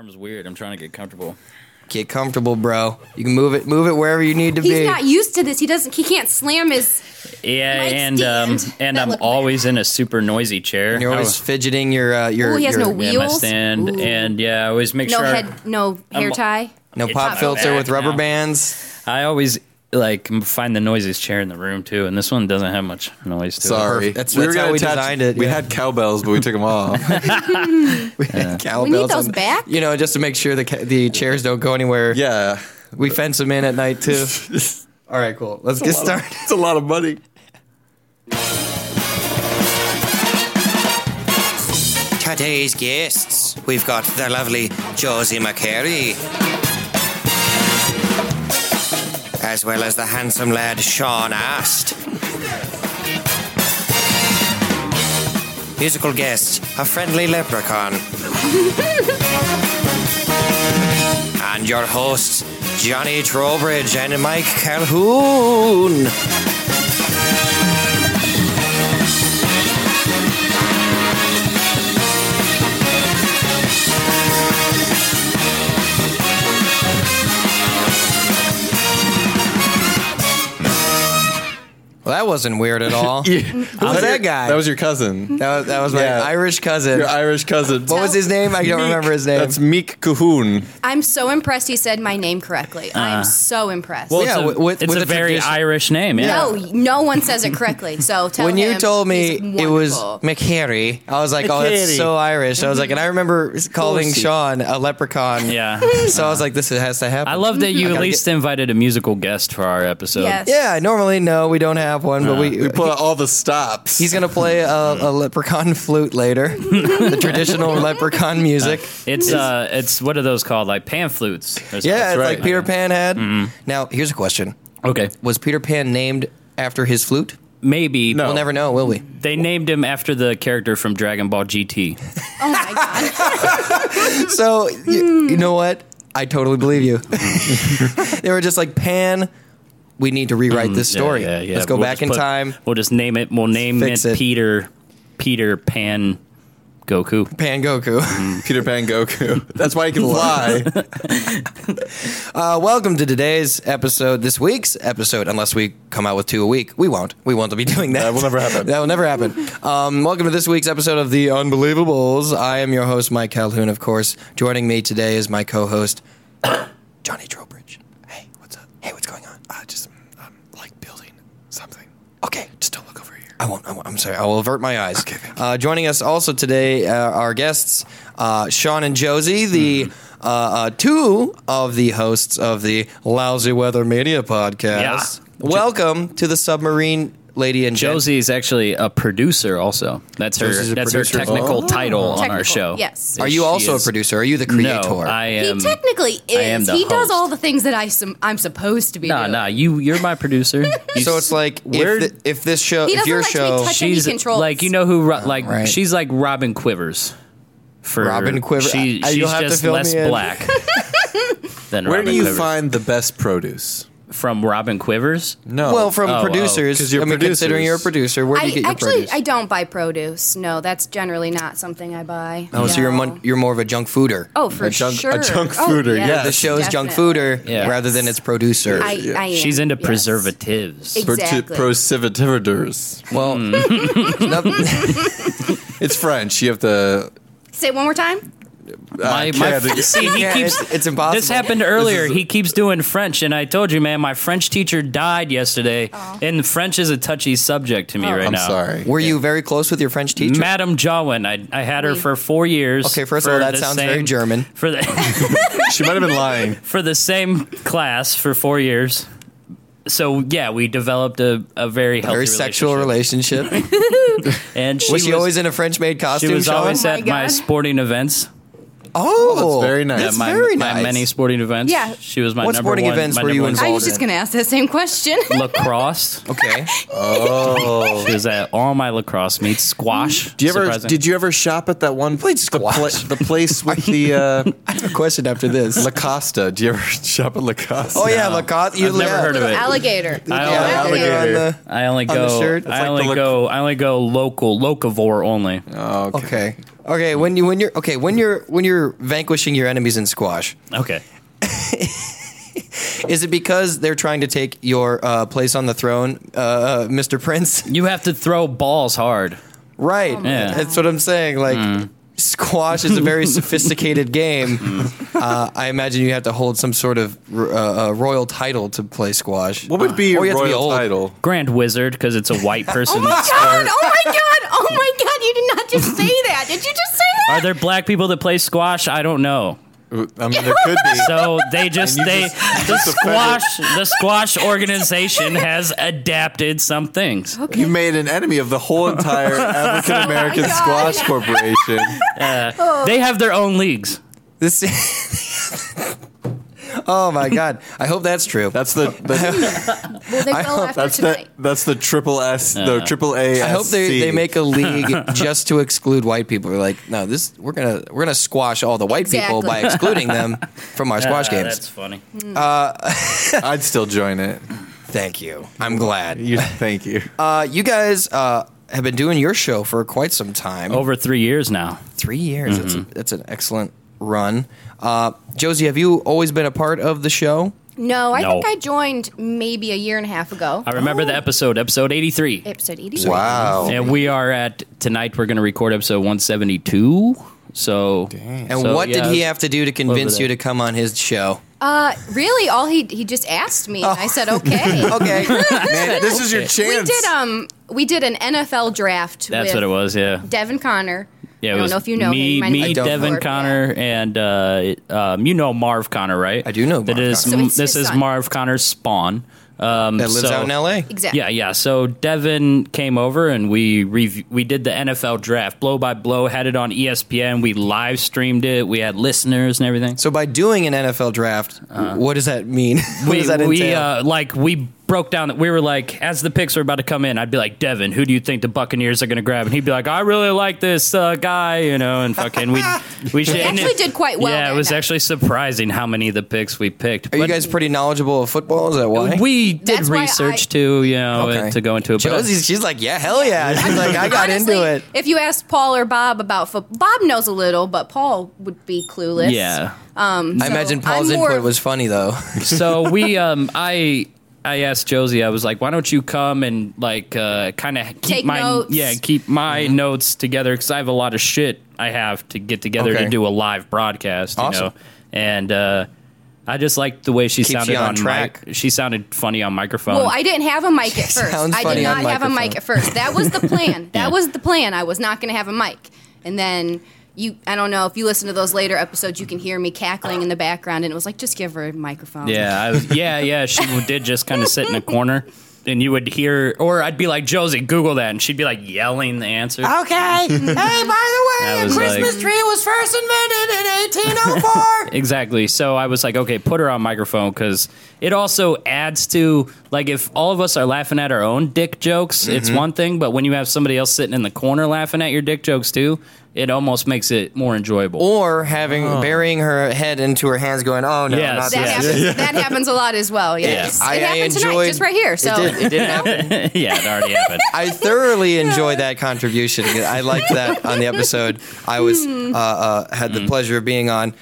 arm's weird. I'm trying to get comfortable. Get comfortable, bro. You can move it wherever you need to be. He's not used to this. He can't slam his. Yeah, mic stand. and That I'm looked always in a super noisy chair. And you're always fidgeting your Oh, he has no my wheels. stand, Ooh. and I always make No sure head, no hair tie. no pop Pop filter filter. with rubber No. bands. I always find the noisiest chair in the room too, and this one doesn't have much noise to Sorry. That's were how gonna we attach- designed it, We yeah. had cowbells, but we took them off. Cowbells We need those on- back? You know, just to make sure the chairs don't go anywhere. Yeah. We fence them in at night too. All right, cool. Let's get started. It's a lot of money. Today's guests, we've got the lovely Josie McCary, as well as the handsome lad Sean Ast. Musical guest, a friendly leprechaun. And your hosts, Johnny Trowbridge and Mike Calhoun. Well, that wasn't weird at all. Who's that guy? That was your cousin. That was my Yeah. Irish cousin. Your Irish cousin. What was his name? I don't remember his name. That's Meek Cahoon. I'm so impressed he said my name correctly. I'm so impressed. Well, It's yeah, a, with it's the a very tradition- Irish name. Yeah. no one says it correctly. So tell when him you told me he's it was wonderful. McHarry, I was like, oh, that's McHarry. so Irish. I was like, and I remember calling Pussy. Sean a leprechaun. Yeah. So I was like, this has to happen. I love that you I at gotta least invited a musical guest for our episode. Yes. Yeah, normally, no, we don't have one, but We put all the stops. he's going to play a leprechaun flute later. The traditional leprechaun music. It's what are those called? Like pan flutes. Yeah, it's right. like Peter Pan had. Now, here's a question. Okay. Was Peter Pan named after his flute? Maybe. No. We'll never know, will we? They named him after the character from Dragon Ball GT. Oh my god. So, you know what? I totally believe you. They were just like, Pan, we need to rewrite this story. Yeah. Let's go We'll back just in time. We'll just name it. We'll name Fix it it. Peter Pan Goku. Pan Goku. Peter Pan Goku. That's why he can fly. Welcome to today's episode, this week's episode, unless we come out with 2 a week. We won't. We won't be doing that. That will never happen. That will never happen. Welcome to this week's episode of The Unbelievables. I am your host, Mike Calhoun, of course. Joining me today is my co-host, Johnny Trowbridge. Hey, what's up? Hey, what's going on? Just like building something. Okay, Just don't look over here. I won't. I'm sorry. I will avert my eyes. Okay. Joining us also today, our guests, Sean and Josie, the two of the hosts of the Lousy Weather Media podcast. Yeah. Welcome to the Submarine Lady and Gent. Josie is actually a producer. Also, that's her. Josie's a That's her producer. technical title on our Technical, show. yes. Are you She also is- a producer? Are you the creator? No, I He am. technically I am is. the He does host. all the things that I'm supposed to be doing. Nah. You're my producer. So it's like if this show, He if doesn't your let me show, touch any she's controls. like like right. she's like Robin Quivers. For Robin Quivers. she's You'll have to just fill me less in. black than Where Robin do you Quivers. find the best produce? From Robin Quivers? No. well, from Oh, producers, 'cause you're I mean, considering producers. you're a producer, where do you get your produce? I don't buy produce. No, that's generally not something I buy. Oh, so No. you're more of a junk fooder. Oh, for A junk- sure. a junk Oh, fooder, yes, yeah. The show's junk definitely. fooder Yeah. rather than its producer. I am. She's into yes. preservatives. Exactly. Prosciutors. Well, It's French. You have to. Say it one more time. See, he yeah, keeps. it's impossible. This happened earlier. He keeps doing French, and I told you, man, my French teacher died yesterday, and French is a touchy subject to me right I'm now. sorry. Were you very close with your French teacher? Madame Jawin, I had her Oui. for 4 years. Okay, first of all, for that the sounds same- very German. For the She might have been lying. for the same class for 4 years. So yeah, we developed a very healthy Very sexual relationship. And Was she always in a French-made She costume? was Sean? always Oh my at my God. sporting events. Oh, That's very nice. That's my, very my nice. many sporting events. Yeah. She was my What number sporting one. events my were number you one involved I was just going to ask that same question. lacrosse. Okay. Oh. She was at all my lacrosse meets. Squash. Did you ever shop at that one? Played squash. The place with the I have a question after this. La Costa. Do you ever shop at La Costa? Oh yeah, Lacoste. I've never heard of it. Alligator. alligator. I only On the go. shirt? I only go. I only go local locavore only. Oh, okay. Okay. Okay, when you're vanquishing your enemies in squash, Okay. is it because they're trying to take your place on the throne, Mr. Prince? You have to throw balls hard. Right. Yeah. That's what I'm saying. Like, squash is a very sophisticated game. I imagine you have to hold some sort of royal title to play squash. What would be your Or you have to be royal old. title? Grand Wizard, because it's a white person. Oh my god! Oh my god! Oh my god! You did not just say that. Did you just say that? Are there black people that play squash? I don't know. I mean, there could be. So they just And you they the squash organization has adapted some things. You made an enemy of the whole entire African American Oh my God. Squash Corporation. They have their own leagues. This. Oh my God! I hope that's true. That's the Well, they will after that's tonight. that's the triple S, the triple A. I hope they make a league just to exclude white people. We're like, no, we're gonna squash all the white people Exactly. by excluding them from our squash games. That's funny. I'd still join it. Thank you. I'm glad. Thank you. You guys have been doing your show for quite some time. Over 3 years now. 3 years. That's an excellent run. Josie, have you always been a part of the show? No, I No. think I joined maybe a year and a half ago. I remember the episode 83. Episode 83. Wow. And we are tonight we're going to record episode 172. So And so, what did yeah, he have to do to convince over you there. to come on his show? Really, all he just asked me, and I said okay. Okay. Man, this is your We chance. did an NFL draft. That's with what it was, yeah. Devin Connor. Yeah, I it don't was know if you know me, him. I me, don't. Devin Or- Connor, and you know Marv Connor, right? I do know That Marv is Connor. So it's this his is son. Marv Connor's spawn. That lives out in L.A.? Exactly. Yeah. So Devin came over and we did the NFL draft blow by blow. Had it on ESPN. We live streamed it. We had listeners and everything. So by doing an NFL draft, what does that mean? What does that entail? We broke down that we were like, as the picks were about to come in, I'd be like, Devin, who do you think the Buccaneers are going to grab? And he'd be like, I really like this guy, and fucking we actually did quite well Yeah, it that was night. actually surprising how many of the picks we picked. Are you guys pretty knowledgeable of football? Is that why? We did That's why research I- too, Okay. to go into it. But She's like, yeah, hell yeah. She's like, I got Honestly, into it. If you asked Paul or Bob about football, Bob knows a little, but Paul would be clueless. yeah. I imagine Paul's I'm more input of- was funny, though. So we, I asked Josie, I was like, why don't you come and kind of keep Take my notes. keep my notes together because I have a lot of shit I have to get together Okay. to do a live broadcast, Awesome. you know, and I just liked the way she Keeps sounded you on on track. She sounded funny on microphone. Well, I didn't have a mic at first. Sounds I funny did on not have a mic microphone. at first. That was the plan. Yeah. That was the plan. I was not going to have a mic. And then I don't know if you listen to those later episodes, you can hear me cackling in the background, and it was like, just give her a microphone. yeah. She did just kind of sit in a corner. And you would hear, or I'd be like, Josie, Google that. And she'd be like yelling the answer. Okay. Hey, by the way, That was like- tree was first invented in 1804. Exactly. So I was like, okay, put her on microphone because it also adds to, like, if all of us are laughing at our own dick jokes, it's one thing. But when you have somebody else sitting in the corner laughing at your dick jokes too, it almost makes it more enjoyable. Or burying her head into her hands going, oh, no, Yes, not That, this. happens, that happens a lot as well. Yes. Yeah. It happened tonight, just right here. So It did happen. Yeah, it already happened. I thoroughly enjoyed that contribution. I liked that on the episode I was had the pleasure of being on.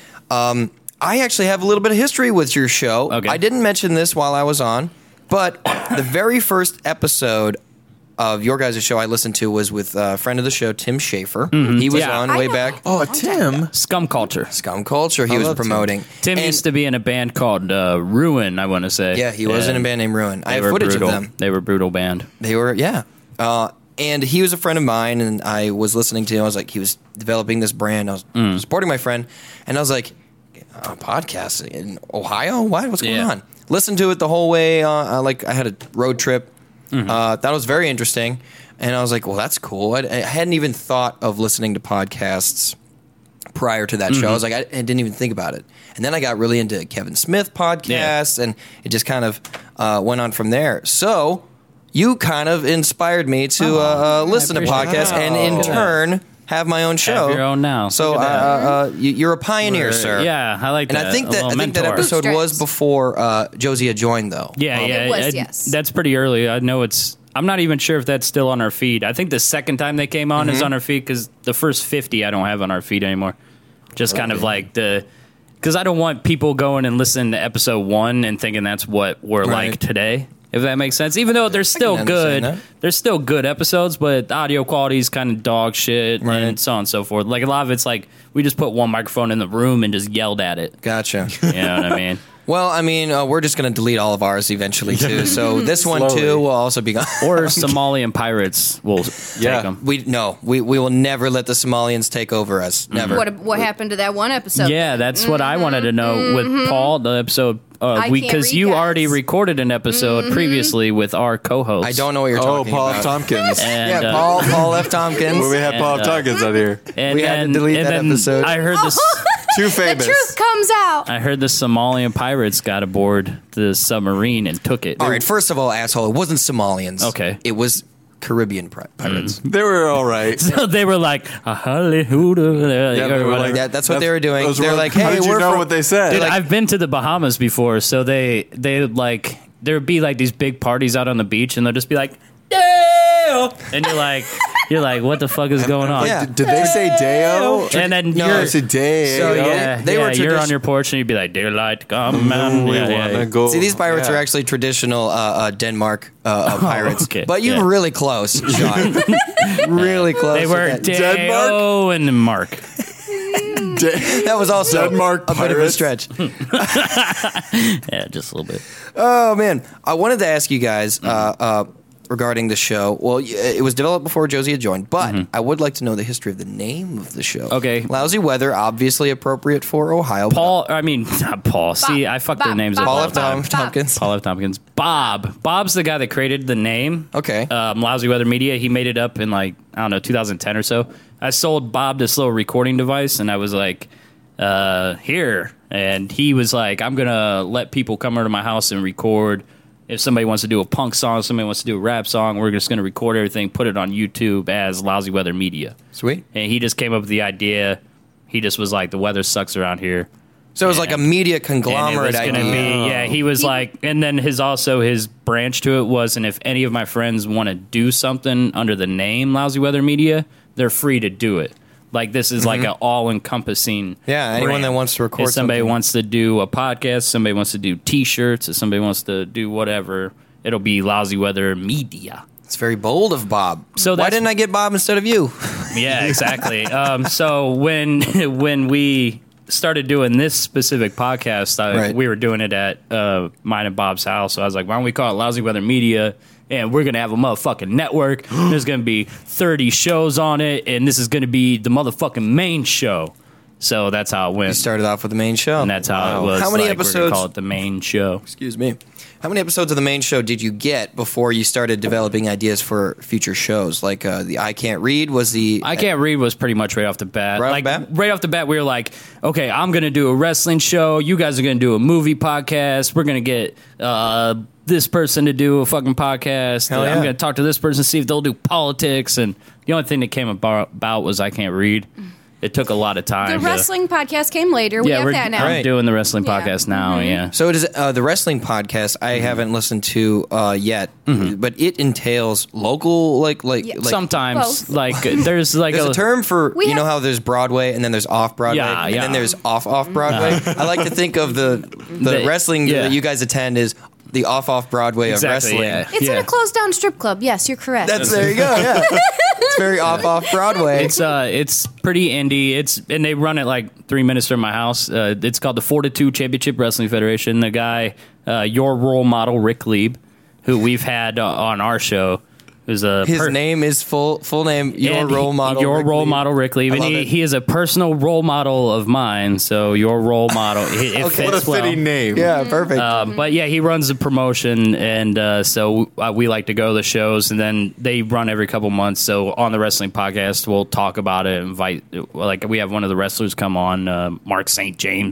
I actually have a little bit of history with your show. Okay. I didn't mention this while I was on, but the very first episode of your guys' show I listened to was with a friend of the show, Tim Schafer. He was Yeah. on I way know. back. Oh, Tim. Scum culture. Scum Culture he was love Tim. promoting. Tim And- used to be in a band called Ruin, I want to say. Yeah, he was in a And band named Ruin. I they have were footage brutal. of them. They were a brutal band. They were, yeah. And he was a friend of mine, and I was listening to him. I was like, he was developing this brand. I was supporting my friend, and I was like, a podcast in Ohio? What? What's going Yeah. on? Listened to it the whole way. Like I had a road trip. That was very interesting, and I was like, well, that's cool. I hadn't even thought of listening to podcasts prior to that show. I was like, I didn't even think about it. And then I got really into Kevin Smith podcasts, and it just kind of went on from there. So you kind of inspired me to listen to appreciate podcasts, that. and in Look at that. turn have my own show. Have your own now. So Look at you're a pioneer, sir. Yeah, I like And that. I think A that little mentor. episode was Bootstraps. before Josie had joined, though. Yeah, It yeah, was, yes. That's pretty early. I know it's. I'm not even sure if that's still on our feed. I think the second time they came on is on our feed because the first 50 I don't have on our feed anymore. Just kind of like because I don't want people going and listening to episode 1 and thinking that's what we're like today. If that makes sense, even though they're still good, there's still good episodos, but the audio quality is kind of dog shit and so on and so forth. Like a lot of it's like we just put one microphone in the room and just yelled at it. Gotcha. You know what I mean? Well, I mean, we're just going to delete all of ours eventually too. So this one too will also be gone. Or Somalian pirates will take them. We will never let the Somalians take over us. Never. What happened to that one episode? Yeah, that's what I wanted to know with Paul. The episode because you already recorded an episode previously with our co-host. I don't know what you're talking Paul about. F. Tompkins. And, Paul F. Tompkins. When we had Paul F. Tompkins out here. And we had to delete and that then episode. I heard this. Too The famous. truth comes out. I heard the Somalian pirates got aboard the submarine and took it. All right, first of all, asshole, it wasn't Somalians. Okay. It was Caribbean pirates. They were all right. So they were like, hallelujah. Yeah, they were like- Yeah, that's what they were doing. Those They're were- like, how hey, did you we're know from- what they said? Dude, like- I've been to the Bahamas before, so they like there would be like these big parties out on the beach, and they'll just be like, Dale, and you're like, what the fuck is going on? Yeah. Did they say Deo? And then No, you're I said Deo. So, yeah, they were you're on tradi- your porch and you'd be like, daylight, come man. We Yeah, wanna yeah. go. See, these pirates Yeah. are actually traditional Denmark pirates. okay. But you Yeah. were really close, Sean. Really close. They with were that. Deo and Mark. That was also Denmark a bit of a pirates. stretch. Yeah, just a little bit. Oh man, I wanted to ask you guys regarding the show. Well, it was developed before Josie had joined, but I would like to know the history of the name of the show. Okay. Lousy Weather, obviously appropriate for Ohio. Not Paul. See, I fucked their names up. Paul all F. the time. Tompkins. Paul F. Tompkins. Bob's the guy that created the name. Okay. Lousy Weather Media. He made it up in like, I don't know, 2010 or so. I sold Bob this little recording device, and I was like, here. And he was like, I'm going to let people come over to my house and record. If somebody wants to do a punk song, somebody wants to do a rap song, we're just going to record everything, put it on YouTube as Lousy Weather Media. Sweet. And he just came up with the idea. He just was like, the weather sucks around here. So it was like a media And it conglomerate was gonna idea. be, he was like, and then his branch to it was, and if any of my friends want to do something under the name Lousy Weather Media, they're free to do it. Like this is like an all-encompassing. Yeah, anyone brand. that wants to record If somebody something. wants to do a podcast, somebody wants to do T-shirts, if somebody wants to do whatever, it'll be Lousy Weather Media. It's very bold of Bob. So why that's- didn't I get Bob instead of you? Yeah, exactly. So when we started doing this specific podcast, Right. we were doing it at mine and Bob's house. So I was like, why don't we call it Lousy Weather Media? And we're going to have a motherfucking network. There's going to be 30 shows on it. And this is going to be the motherfucking main show. So that's how it You went. started off with the main show. And that's how it was. How many like, We're episodes? gonna call it the main show. Excuse me. How many episodes of the main show did you get before you started developing ideas for future shows? Like the I Can't Read was the I Can't Read was pretty much right off the bat. Right off like the bat? right off the bat, we were like, okay, I'm going to do a wrestling show. You guys are going to do a movie podcast. We're going to get this person to do a fucking podcast. Hell yeah. I'm going to talk to this person, see if they'll do politics. And the only thing that came about was I Can't Read. It took a lot of time. The wrestling podcast came later. We have we're that now. Right. doing the wrestling Yeah. podcast now. Yeah. So it is the wrestling podcast. I haven't listened to yet, but it entails local like Sometimes, Both. like, there's like There's a term for We you know have- how there's Broadway and then there's off Broadway Yeah, and yeah. then there's off Broadway. I like to think of the wrestling yeah. that you guys attend is the off Broadway Exactly, of wrestling. yeah. It's in a closed down strip club. Yes, you're correct. That's there you go. Yeah, it's very off Broadway. It's pretty indie. And they run it like 3 minutes from my house. It's called the Fortitude Championship Wrestling Federation. The guy, your role model Rick Lieb, who we've had on our show, who's a His name is full name. Your and role model. Your Rick role Lee. model Rick Lieb, I and love it. he is a personal role model of mine. So your role model, it Okay. fits What a fitting name. Yeah, perfect. But yeah, he runs the promotion, and so we like to go to the shows, and then they run every couple months. So on the wrestling podcast, we'll talk about it. Invite, like, we have one of the wrestlers come on, Mark St. James,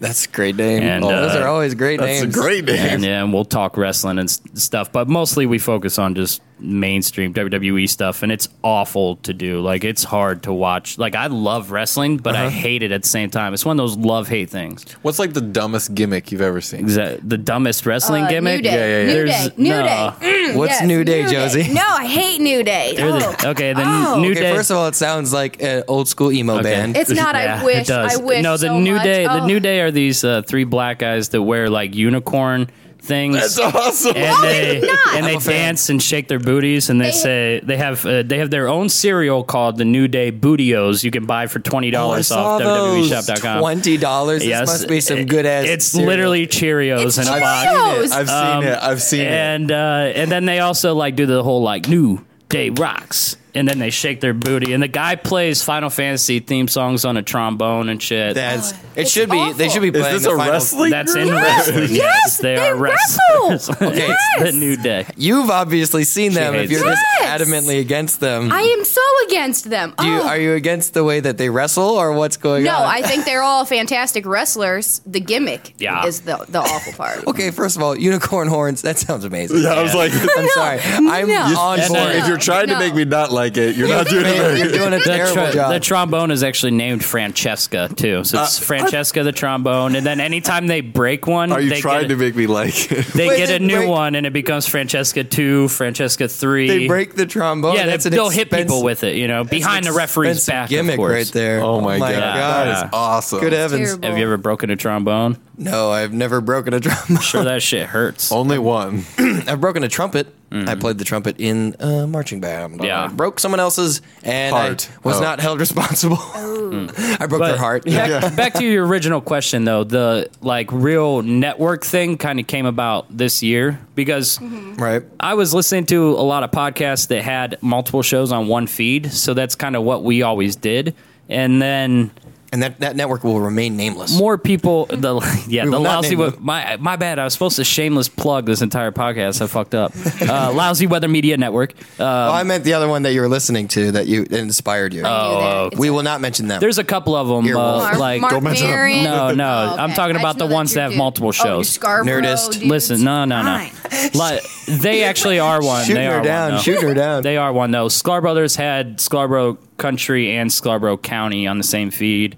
That's a great name. And, those are always great That's names. a great name. And yeah, and we'll talk wrestling and stuff, but mostly we focus on just mainstream WWE stuff, and it's awful to do. Like, it's hard to watch. Like, I love wrestling, but I hate it at the same time. It's one of those love-hate things. What's like the dumbest gimmick you've ever seen? Is that the dumbest wrestling gimmick? New Day. Yeah, yeah, yeah. New There's- Day. New no. Day. What's New Day, Josie? No, I hate New Day. They're Oh. okay, the Oh. New Okay, Day. first of all, it sounds like an old school emo band. It's not. Yeah, I wish. it does. I wish. No, the so New much. Day. The Oh. New Day are these three black guys that wear like unicorn things. That's awesome. And they not. and they I'm a fan. dance and shake their booties, and they say they have their own cereal called the New Day Bootios. You can buy for $20 off WWEshop.com. $20. This Yes, must be some good ass. It's cereal. literally Cheerios It's in a box. Cheerios. I've seen it. I've seen it. And then they also like do the whole like New Day rocks, and then they shake their booty, and the guy plays Final Fantasy theme songs on a trombone and shit. That's. It It's should be. They should be awful. playing Is this the a final. wrestling? That's in group? wrestling. Yes, they they are wrestle. wrestlers. Okay. Yes. The New Day. You've obviously seen them. If hates you're it. this Yes. adamantly against them, I am so against them. are you against the way that they wrestle, or what's going No, on? I think they're all fantastic wrestlers. The gimmick Yeah. is the awful part. Okay, first of all, unicorn horns. That sounds amazing. Yeah, I was like, I'm sorry. I'm No. on And, board. if you're trying to No. make me not like it, you're not doing it very You're good. doing a terrible The job. trombone is actually named Francesca too, so it's Francesca the trombone. And then anytime they break one, Are you they trying get, to make me like it? they Wait, get they a new break- one, and it becomes Francesca 2, Francesca 3. They break the trombone. Yeah, That's an they'll hit expensive- people with it, you know, behind the referee's expensive back. gimmick of course. right there. Oh my god, God. that is awesome. Good heavens. Terrible. Have you ever broken a trombone? No, I've never broken a trombone. Sure, that shit hurts. Only one. I've broken a trumpet. I played the trumpet in a marching band. Yeah. I broke someone else's, and Heart. I was Oh. not held responsible. I broke their heart. Back to your original question, though, the like real network thing kind of came about this year because Right. I was listening to a lot of podcasts that had multiple shows on one feed, so that's kind of what we always did. And then And that network will remain nameless. more people, the will not lousy. name them. My bad. I was supposed to shameless plug this entire podcast. I fucked up. Lousy Weather Media Network. I meant the other one that you were listening to that you inspired you. Oh, It's We will not mention them. There's a couple of them. Earwolf. Like Mark mention them. Maron? No, no. Oh, I'm talking I about just the know ones that have you're multiple Oh, shows. Scarborough Nerdist. dudes. Listen, no. Fine. Like, they actually are one. shooting they are her down. One, though. Shooting her down. They are one though. Sklar Brothers had Scarborough Country and Scarborough County on the same feed.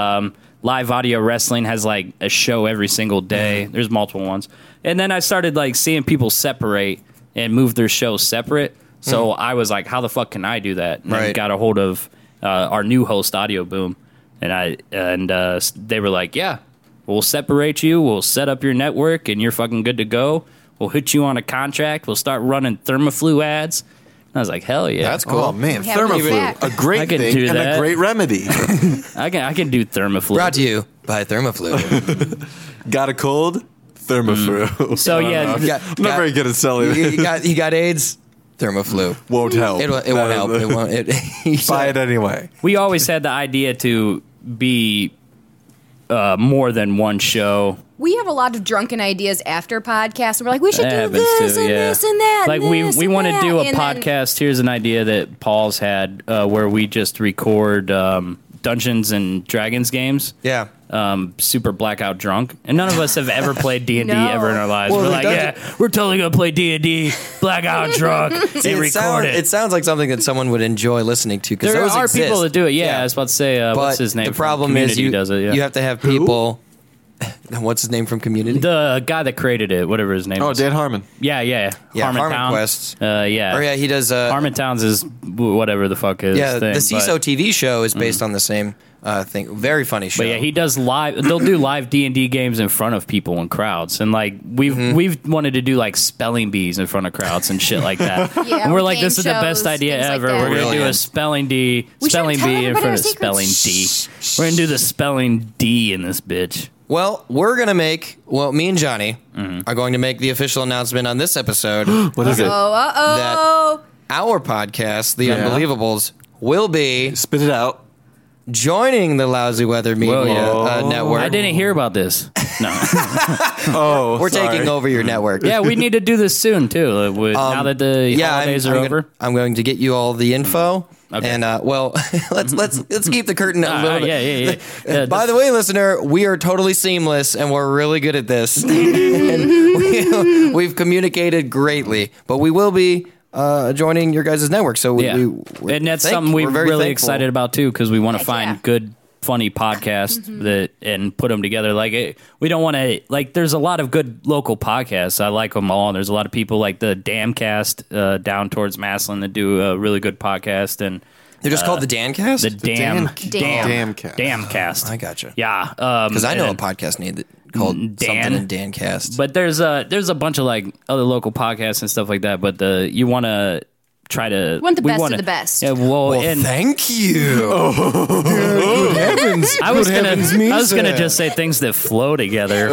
Live Audio Wrestling has like a show every single day. There's multiple ones. And then I started like seeing people separate and move their shows separate. So I was like, how the fuck can I do that? And then Right. got a hold of our new host, Audio Boom. And they were like, yeah, we'll separate you. We'll set up your network and you're fucking good to go. We'll hit you on a contract. We'll start running Thermoflu ads. And I was like, hell yeah. That's cool. Oh man, We have you Thermoflu, back. a I great could thing do and that. a great remedy. I can do Thermoflu. Brought to you by Thermoflu. Got a cold? Thermoflu. So yeah, You got- I'm not very good at selling you, it. you got AIDS? Thermoflu. Won't help. It won't help. It won't. Buy it anyway. we always had the idea to be more than one show. We have a lot of drunken ideas after podcasts. And we're like, we should That do happens this too, and yeah. this and that. Like and we this we and want to that. do a And then- podcast. Here's an idea that Paul's had where we just record Dungeons and Dragons games. Yeah. Super blackout drunk, and none of us have ever played D&D No. ever in our lives. Well, We're the like, dungeon- yeah, we're totally gonna play D&D blackout drunk and record it. It sounds like something that someone would enjoy listening to because There those are exist. people that do it. Yeah, I was about to say, But what's his name? the from problem is Community does it. Yeah. you have to have people. What's his name from Community? the guy that created it, whatever his name Oh, is. Dan Harmon. Yeah. Yeah, Harmon Town. Quest. Yeah. Oh yeah, he does. Harmon Towns is whatever the fuck is. Yeah, thing, the CISO but, TV show is based on the same thing. Very funny show. but yeah, he does live. They'll do live D&D games in front of people in crowds, and like we've wanted to do like spelling bees in front of crowds and shit like that. Yeah, and we're like, game this is the best shows, idea things like ever. that. We're gonna do a Brilliant. spelling We spelling shouldn't bee tell in front of everybody our spelling secrets. D. We're gonna do the spelling D in this bitch. Well, we're gonna make. Well, me and Johnny are going to make the official announcement on this episode. What is it? Oh. Our podcast, The Yeah. Unbelievables, will be Spit it out. joining the Lousy Weather Media Whoa. network. I didn't hear about this. No. Oh, We're sorry. taking over your network. Yeah, we need to do this soon too. Now that the holidays are I'm over. I'm going to get you all the info, Okay. And let's keep the curtain a little bit. Yeah. By the way, listener, we are totally seamless, and we're really good at this. And we've communicated greatly, but we will be joining your guys' network. So and that's something we're really thankful. excited about too, because we want to Heck find yeah. good, funny podcasts and put them together. Like we don't want to there's a lot of good local podcasts. I like them all. There's a lot of people like the Damcast down towards Maslin that do a really good podcast, and They're just called the Dancast? the Damcast. Damcast. I gotcha. Yeah, Because I know a and- podcast called Dan. something in Dancast. But there's a bunch of like other local podcasts and stuff like that. But you want to try to Want the we best of wanna- the best. Yeah, well, and thank you. Good heavens. I was Good heavens, gonna Misa. just say things that flow together.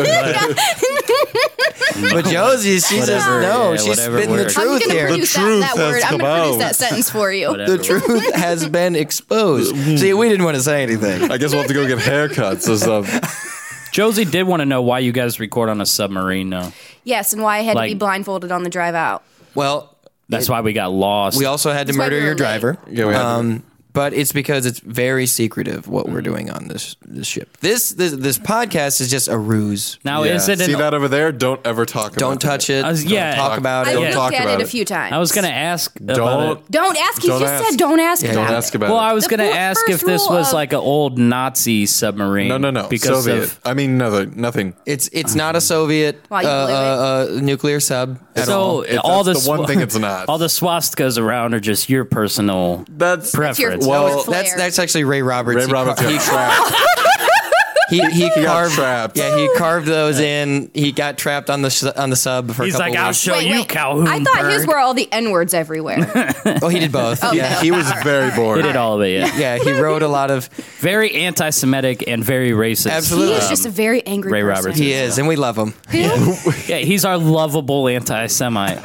But Josie, she's whatever spitting the works. I'm truth going to here. produce truth that word. has I'm going to come produce out. that sentence for you. Whatever. The truth has been exposed. See, we didn't want to say anything. I guess we'll have to go get haircuts or something. Josie did want to know why you guys record on a submarine, though. Yes, and why I had to be Like- blindfolded on the drive out. Well, That's why we got lost. we also had to That's why murder we were your late. driver. Yeah, we had to. But it's because it's very secretive what we're doing on this ship. This podcast is just a ruse. now, Yeah. is it See an, that over there? Don't ever talk about Don't touch it. yeah. Don't talk about I it. Don't looked talk at about it a it. few times. I was going to ask about Don't. it. Don't ask. He Don't just ask. said don't ask. Yeah, Don't about ask it. about Well, it. I was The going to ask first if this rule was of- like an old Nazi submarine. No. Because Soviet. of I mean, nothing. It's not a Soviet Wow, you believe nuclear sub at all. so all That's the one swa- thing it's not. All the swastikas around are just your personal That's preference. your- well. Flair. That's actually Ray Roberts. Ray Roberts got trapped. He got carved. trapped. Yeah, he carved those in. He got trapped on the sub for He's a couple like, I'll weeks. show you, Calhoun. I thought his Bird." were all the N words everywhere. Oh, he did both. Okay. Yeah, He was very bored. He did all of it, yeah. yeah. He wrote a lot of. Very anti-Semitic and very racist. Absolutely. He is just a very angry Ray person. Roberts. He is, and we love him. Yeah, he's our lovable anti-Semite.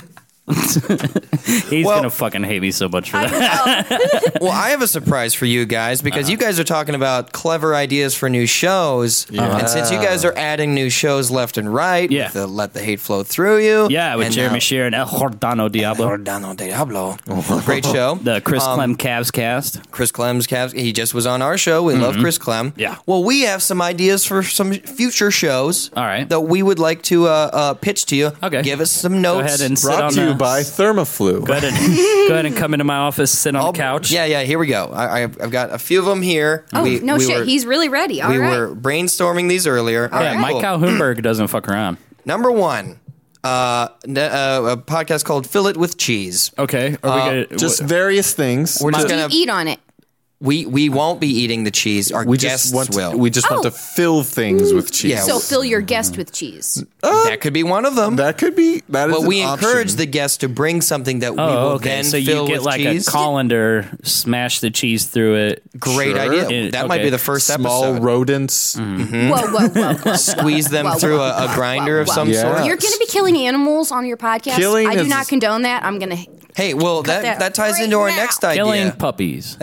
He's Well- gonna fucking hate me so much for that. Well, I have a surprise for you guys because you guys are talking about clever ideas for new shows, and since you guys are adding new shows left and right, Yeah. with the Let the Hate Flow Through You, Yeah, with and Jeremy now- Shearer and El Jordano Diablo. Jordano Diablo, great show. The Chris Clem Cavs cast. Chris Clem's cast. He just was on our show. We love Chris Clem. Mm-hmm. Yeah. Well, we have some ideas for some future shows. All right. That we would like to pitch to you. Okay. Give us some Go notes. ahead and sit Brought on to you the, by Thermaflu. Go ahead and come into my office, sit on the couch. Yeah. Here we go. I've got a few of them here. Oh, no shit. He's really ready. All right. we were brainstorming these earlier. All Yeah, right, Mike cool. Calhounberg doesn't fuck around. Number one, a podcast called Fill It with Cheese. Okay, are we gonna Just various things. We're just Do you gonna eat on it? we won't be eating the cheese. Our We guests just want will. we just want to fill things with cheese. Yeah. So fill your guest with cheese. that could be one of them. That could be. That is. But we an encourage option. the guests to bring something that we Oh, will okay. then So you fill get with like cheese. a colander, smash the cheese through it. Great Sure. idea. That might Okay. be the first small episode. rodents. Whoa. Squeeze them Whoa, through whoa, a grinder of some Yeah. sort. You're going to be killing animals on your podcast? Killing I do is- not condone that. I'm going to... Hey, well, that ties right into our now. next idea. Killing puppies.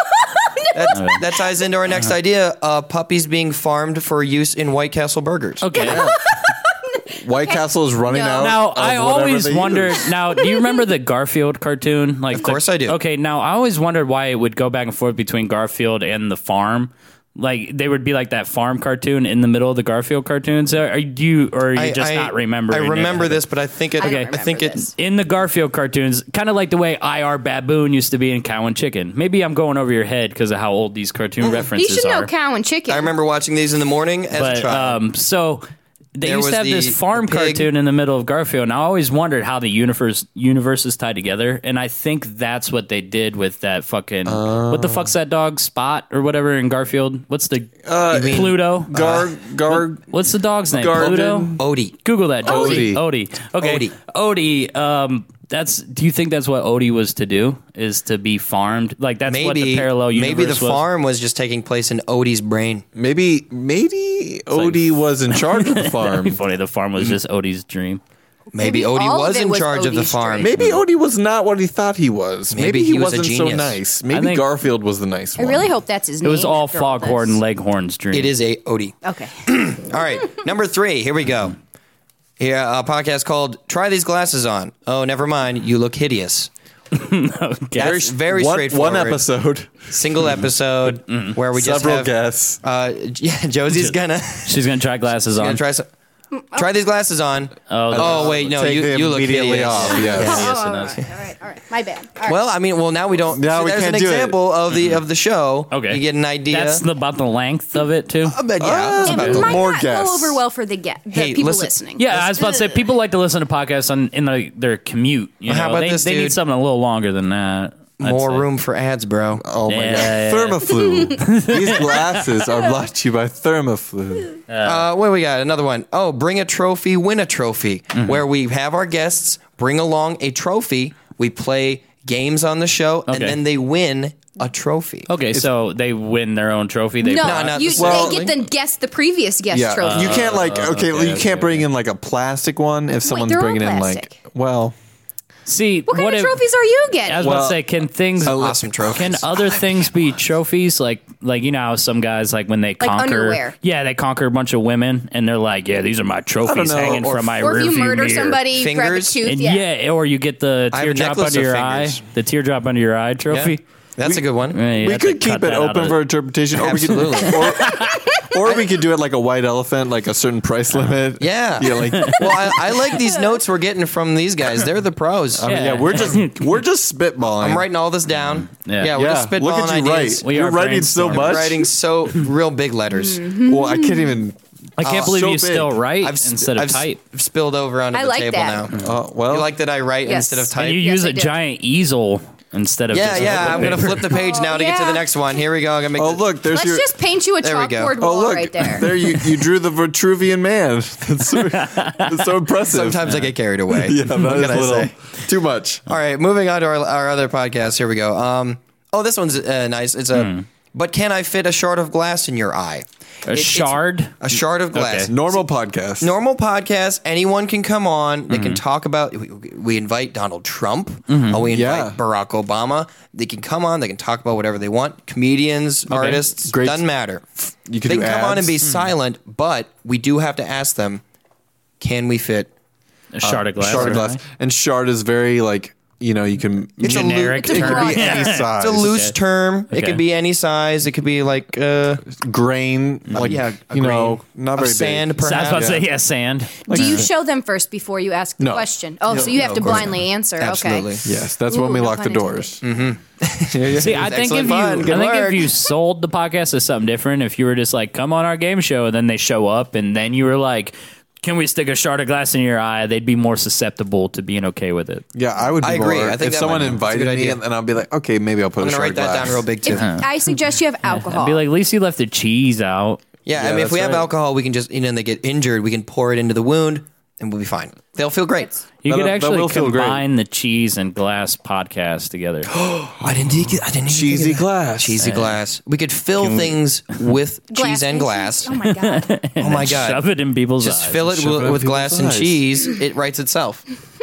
That ties into our next idea. Puppies being farmed for use in White Castle burgers. Okay. White Castle is running No. out. Now, of I whatever always they wondered. use. Now, do you remember the Garfield cartoon? Like, Of course I do. Okay, now I always wondered why it would go back and forth between Garfield and the farm. Like, they would be like that farm cartoon in the middle of the Garfield cartoons. Are you just not remembering? I remember it? this, but I think it. I don't I think remember it. this. In the Garfield cartoons, kind of like the way IR Baboon used to be in Cow and Chicken. Maybe I'm going over your head because of how old these cartoon You references should know are. cow and chicken. I remember watching these in the morning as a But child. so they There used was to have the- this farm the pig. cartoon in the middle of Garfield, and I always wondered how the universes tie together. And I think that's what they did with that fucking what the fuck's that dog Spot or whatever in Garfield? What's the Pluto? What's the dog's name? Garden. Pluto. Odie. Google that. Odie. Odie. Okay. Odie. That's. Do you think that's what Odie was to do? Is to be farmed? Like that's what the parallel universe maybe the was? farm was just taking place in Odie's brain. Maybe Odie was in charge of the That'd be farm. funny. The farm was just Odie's dream. Maybe Maybe Odie all of was it in was charge of the Odie's farm. dream. Maybe Odie was not what he thought he was. Maybe Maybe he he was a wasn't so genius. nice. Maybe think- Garfield was the nice I one. really hope that's his name. It was all after all Foghorn this. Leghorn's dream. It is a Odie. Okay. All right, number 3. Here we go. Here, a podcast called "Try These Glasses On." Oh, never mind. You look hideous. Okay. Very one straightforward. episode, Single episode where we just several have. guests. Josie's gonna She's gonna try glasses on. try some. Try these glasses on. Oh, Wait, no, Take you them look immediately hideous. off. Yes. Yes, Oh, it all does. right, all right. My bad. All right. Well, I mean, now we don't. Now we there's can't an do it. example of the show. Okay. You get an idea. That's about the length of it too. But yeah, that's it about might more not guests. go over well for the Hey, people listen- listening. Yeah, I was about to say people like to listen to podcasts in their commute. You How know, about this, they dude? need something a little longer than that. I'd more say. room for ads, bro. Oh my Yeah. god. Thermoflu. These glasses are brought to you by Thermoflu. What we got? Another one. Oh, bring a trophy, win a trophy. Mm-hmm. Where we have our guests bring along a trophy. We play games on the show, and Okay. then they win a trophy. Okay, so they win their own trophy. They No, not you, necessarily. they get the previous guest Yeah, trophy. you can't you okay, can't bring in like a plastic one if someone's they're all bringing in plastic. see What kind of if- trophies are you I getting? was about to say, can things Awesome trophies. Can other things be trophies? Like you know how some guys like when they conquer, underwear. yeah, they conquer a bunch of women, and they're like, yeah, these are my trophies know, hanging or- from my or if you rearview murder mirror. somebody, grab a Fingers? tooth. And Yeah. or you get the I have a teardrop necklace under of your eye, fingers. the teardrop under your eye trophy. That's a good one. Yeah, you We have to could keep cut it that out open of for interpretation, or we could, or we could do it like a white elephant, like a certain price limit. Yeah. like Well, I like these notes we're getting from these guys. They're the pros. I mean, yeah, we're just spitballing. I'm writing all this down. Yeah. we're Yeah, just look spitballing at you ideas. We You're are writing so brainstorming. much. Writing so real big letters. Well, I can't even. I can't believe so you big. still write I've instead of I've type. spilled over onto I the like table that. now. Well, You like that I write Yes. instead of type? And you Yes, use I a do. giant easel instead of Yeah, just a yeah. I'm gonna paper. flip the page now to get to yeah. the next one. Here we go. I'm gonna make. oh look, there's Let's your. just paint you a There we go. chalkboard Oh wall look, right there. there you drew the Vitruvian man. That's so impressive. Sometimes I get carried away. yeah, that What is can a I little say? too much. All right, moving on to our other podcast. Here we go. This one's nice. It's a. But can I fit a shard of glass in your eye? A shard? A shard of glass. Okay. Normal podcast. Normal podcast. Anyone can come on. They can talk about. We invite Donald Trump. We invite Yeah. Barack Obama. They can come on. They can talk about whatever they want. Comedians, artists, Great. doesn't matter. You can They do can come on and ads. be silent, but we do have to ask them: can we fit? A shard of glass. Shard of in glass. my eye? And shard is very like you know you can. It's a Generic It's a term. broad It could be any term. size. It's a loose term. It Okay. could be any size. It could be like grain. Like yeah, a you know, grain not of very sand. big. So I was Perhaps. about to say, yeah, sand. Do you show them first before you ask the No. question? Oh, so you have to of course blindly answer. Absolutely. Okay. Yes, that's when Ooh, we no lock the pun doors. See, I think excellent fun. Good work. if you sold the podcast as something different, if you were just like, come on our game show, and then they show up, and then you were like, can we stick a shard of glass in your eye? They'd be more susceptible to being okay with it. Yeah, I would. Be I agree. More, I think if that someone might be- that's a invited good me, idea. and I'll be like, okay, maybe I'll put I'm a gonna shard write of that glass. down real big too. I suggest you have alcohol. I'd be like, at least you left the cheese out. Yeah, Yeah, I mean, if we that's have right. alcohol, we can just, they get injured, we can pour it into the wound, and we'll be fine. They'll feel great. You That- could that actually will feel great. combine the cheese and glass podcast together. I didn't even Cheesy think of that. glass. Cheesy glass. We could fill things with cheese and glass. Oh my god. Oh my god! Shove it in people's Just eyes. fill it Shove it with, in with people's glass and eyes. cheese. It writes itself.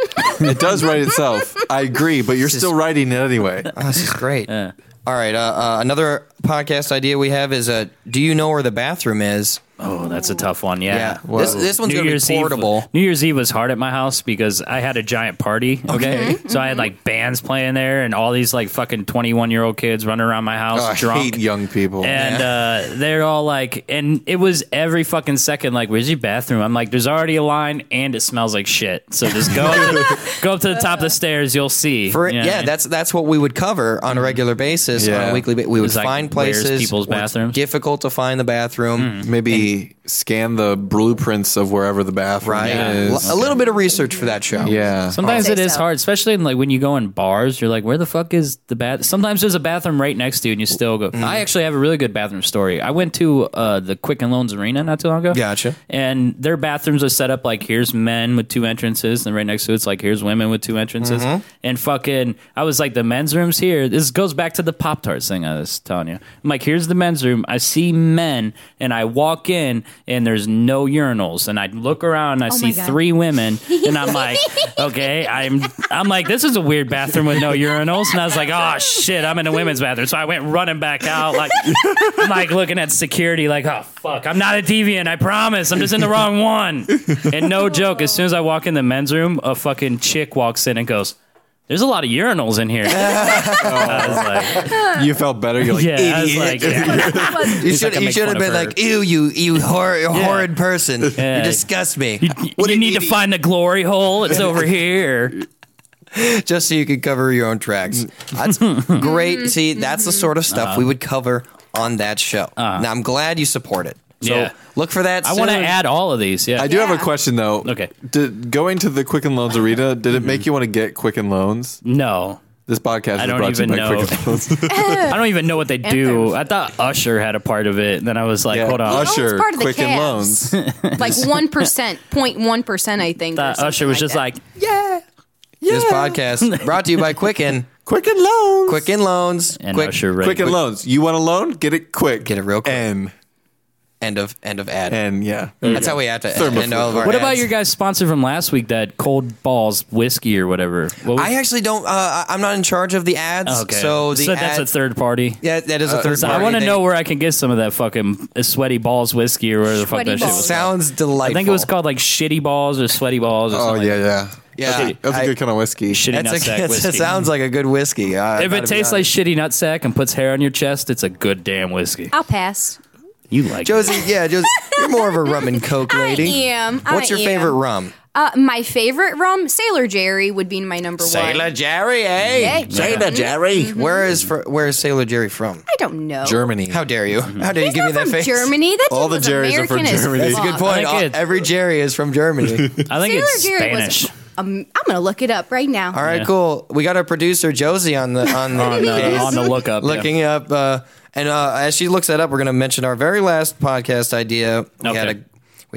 It does write itself. I agree, but you're still writing it anyway. Oh, this is great. All right. Another podcast idea we have is: do you know where the bathroom is? Oh, that's a tough one. Yeah. This one's gonna be portable. New Year's Eve was hard at my house because I had a giant party. Okay, so I had like bands playing there and all these like fucking 21-year-old kids running around my house Oh, I drunk. hate young people. And they're all like, and it was every fucking second, like, where's your bathroom? I'm like, there's already a line and it smells like shit. So just go up to the top of the stairs, you'll see. For You know what I mean? that's what we would cover on a regular basis, on Yeah. a weekly basis. We would It's like, find where's places people's where it's bathrooms? difficult to find the bathroom. Maybe scan the blueprints of wherever the bathroom Right, is. a little bit of research for that show. Yeah. Sometimes I'd it say is so. hard, especially in like when you go in bars. You're like, where the fuck is the bath? Sometimes there's a bathroom right next to you, and you still go. I actually have a really good bathroom story. I went to the Quicken Loans Arena not too long ago. Gotcha. And their bathrooms are set up like here's men with 2 entrances, and right next to it's like here's women with 2 entrances. And fucking, I was like, the men's room's here. This goes back to the Pop-Tarts thing I was telling you. I'm like, here's the men's room. I see men, and I walk in, and there's no urinals, and I look around, and I see my God. 3 women, and I'm like, okay, I'm like, this is a weird bathroom with no urinals, and I was like, oh shit, I'm in the women's bathroom, so I went running back out, like, I'm like looking at security, like, oh fuck, I'm not a deviant, I promise, I'm just in the wrong one. And no joke, as soon as I walk in the men's room, a fucking chick walks in and goes, There's a lot of urinals in here. I was like, You felt better. You're like, yeah, I was idiot. like, yeah. You like I should make have fun been of like, her. ew, you horrid person. Yeah. You disgust me. You need to find the glory hole. It's over here. Just so you could cover your own tracks. That's great. See, that's the sort of stuff we would cover on that show. Now, I'm glad you support it. So Yeah. look for that. I want to soon. add all of these. Yeah. I do have a Yeah. question though. Okay. Going to the Quicken Loans Arena, did it make you want to get Quicken Loans? No. This podcast I is don't brought to you even by know. Quicken Loans. I don't even know what they do. I thought Usher had a part of it. And then I was like, Yeah. hold on. Usher, it's part of the Quicken Cavs. Loans. Like 1%, 0.1%, I think. or Thought something Usher was just that. like, This podcast brought to you by Quicken. Quicken Loans. Quicken Loans. and Quick, Usher ready. Quicken Loans. You want a loan? Get it quick. Get it real quick. And End of ad. yeah. That's how we have to end all of our What ads. about your guys' sponsor from last week, that Cold Balls whiskey or whatever? What was- I actually don't. I'm not in charge of the ads. okay. So the that's a ad- third party. Yeah, that is a third So party. I want to thing. know where I can get some of that fucking Sweaty Balls whiskey or whatever the fuck Sweaty that shit Balls. was. Sounds delightful. I think it was called like Shitty Balls or Sweaty Balls or Oh something. yeah. Yeah, That's a good kind of whiskey. Shitty That's nutsack whiskey. it sounds like a good whiskey. If it tastes like shitty nutsack and puts hair on your chest, it's a good damn whiskey. I'll pass. You like it. Josie, Josie, you're more of a rum and coke lady. I am. What's your favorite rum? My favorite rum, Sailor Jerry, would be my number one. Sailor Jerry, eh? Yeah, Sailor Jerry. Where is Sailor Jerry from? I don't know. Germany. How dare you? How dare you He's give me not that from face? Germany. That All dude the was Jerrys are from American as Germany. That's a fuck. good point. I think it- Every Jerry is from Germany. I think Sailor it's Jerry Spanish. was. I'm gonna look it up right now. All right, cool. We got our producer Josie on the case. on the lookup. Looking up, and as she looks that up, we're going to mention our very last podcast idea. We Okay. had a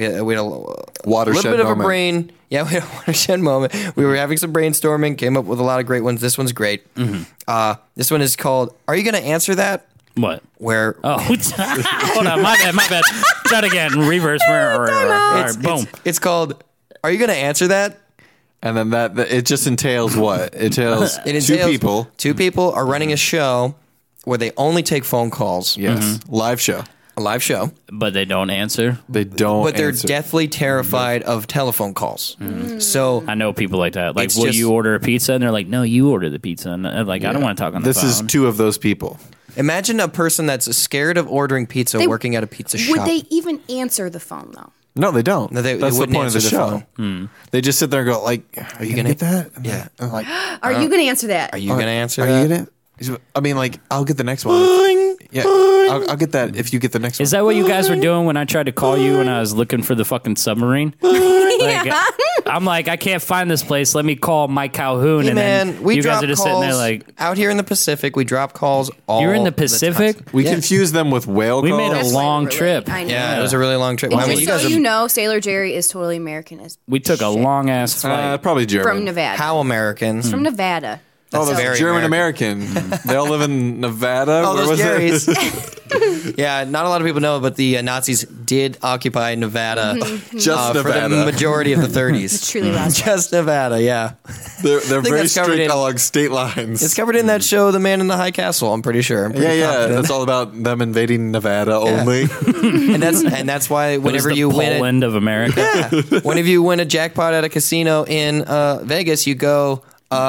Watershed little bit of a moment. brain. Yeah, we had a watershed moment. We were having some brainstorming, came up with a lot of great ones. This one's great. This one is called "Are You Going to Answer That?" What? Where Oh, hold on. My bad. Try it again. Reverse. All right, boom. it's called "Are You Going to Answer That?" And then that it just entails what? It entails It two entails people. Two people are running a show where they only take phone calls. Yes. Live show. A live show. But they don't answer. They don't But they're answer. deathly terrified of telephone calls. So I know people like that. Like, It's will just- you order a pizza? And they're like, no, you order the pizza. And I'm like, I don't want to talk on the This phone. is two of those people. imagine a person that's scared of ordering pizza working at a pizza shop. Would they even answer the phone though? No, they don't. No, they That's the wouldn't point of the answer the show. phone. They just sit there and go like, "Are you gonna get that?" And Yeah. I'm like, Are you gonna answer that? Are you going to answer Are that? you gonna? I mean, like, I'll get the next one. Yeah, I'll get that if you get the next Is one. that what you guys were doing when I tried to call you when I was looking for the fucking submarine? Like, I'm like, I can't find this place. Let me call Mike Calhoun. Hey, and man, then we you drop guys are just calls sitting there like, out here in the Pacific. We drop calls all you're in the time. Pacific? We Yeah. confuse them with whale We calls. made a That's long why I trip. I know. Yeah, it was a really long trip. And I mean, just you guys so are you know, Sailor Jerry is totally American as We took a shit. long ass flight. Probably German. from Nevada. how Americans. From Nevada. Oh, That's that's very German American. They all live in Nevada. Oh, Where those was it? Garys. Yeah, not a lot of people know, but the Nazis did occupy Nevada Just for the Nevada. majority of the 30s. Truly was. Just Nevada, yeah. They're think very that's covered strict in- along state lines. It's covered in that show, The Man in the High Castle. I'm pretty sure. I'm pretty yeah. confident. That's all about them invading Nevada only. and that's why It was whenever the you win it, Poland of America. whenever you win a jackpot at a casino in Vegas, you go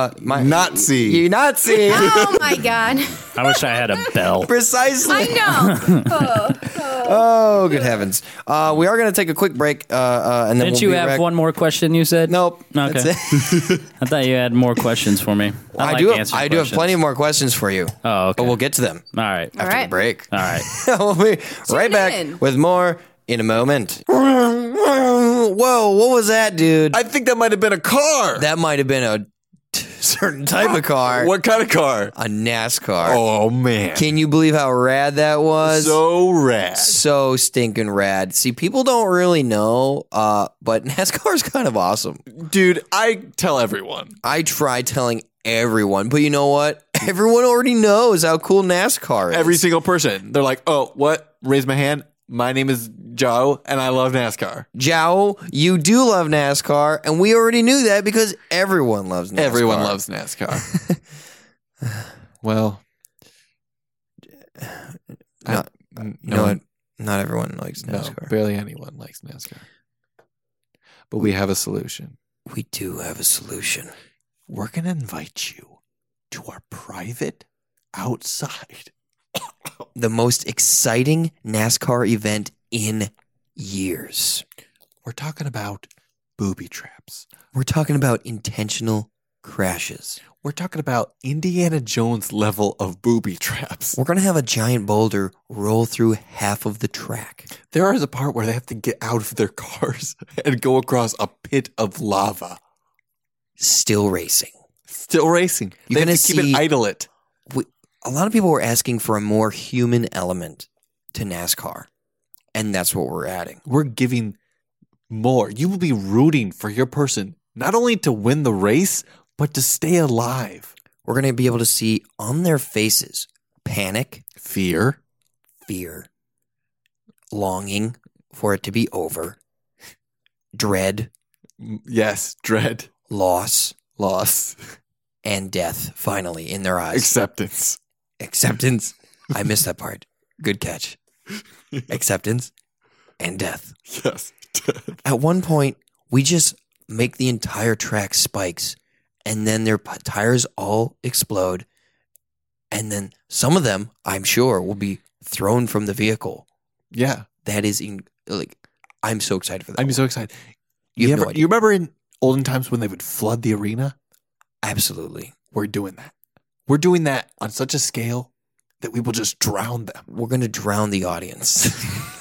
Nazi. You Nazi. Oh my god. I wish I had a bell. Precisely. I know. Oh, good heavens. We are going to take a quick break, and then Didn't we'll you be have back. one more question you said? Nope. Okay. That's it. I thought you had more questions for me. I like do. answering I do have questions. plenty more questions for you. Oh, okay. But we'll get to them All right. All after right. the break. All right. We'll be right back in. with more in a moment. Whoa! What was that, dude? I think that might have been a car. That might have been a certain type of car. What kind of car? A NASCAR. Oh man, Can you believe how rad that was? so rad. So stinking rad. See, people don't really know, but NASCAR is kind of awesome. Dude, I tell everyone. I try telling everyone, but you know what? Everyone already knows how cool NASCAR is. Every single person. They're like, oh, what? Raise my hand. My name is Joe, and I love NASCAR. Joe, you do love NASCAR, and we already knew that because everyone loves NASCAR. Everyone loves NASCAR. Well, Not, you know what? Not everyone likes No, NASCAR. barely anyone likes NASCAR. But we have a solution. We do have a solution. we're going to invite you to our private outside. The most exciting NASCAR event in years. We're talking about booby traps. We're talking about intentional crashes. We're talking about Indiana Jones level of booby traps. We're going to have a giant boulder roll through half of the track. There is a part where they have to get out of their cars and go across a pit of lava. Still racing. Still racing. You're They have gonna to keep see- it idle it. A lot of people were asking for a more human element to NASCAR, and that's what we're adding. We're giving more. You will be rooting for your person, not only to win the race, but to stay alive. We're going to be able to see on their faces panic, Fear. fear, longing for it to be over, dread, Yes. Dread. loss, Loss. and death finally in their eyes. Acceptance. Acceptance. I missed that part. Good catch. Acceptance and death. Yes. At one point, we just make the entire track spikes, and then their tires all explode, and then some of them, I'm sure, will be thrown from the vehicle. Yeah. That is I'm so excited for that. I'm so excited. You have no idea. You remember in olden times when they would flood the arena? Absolutely. We're doing that. We're doing that on such a scale that we will just drown them. We're going to drown the audience.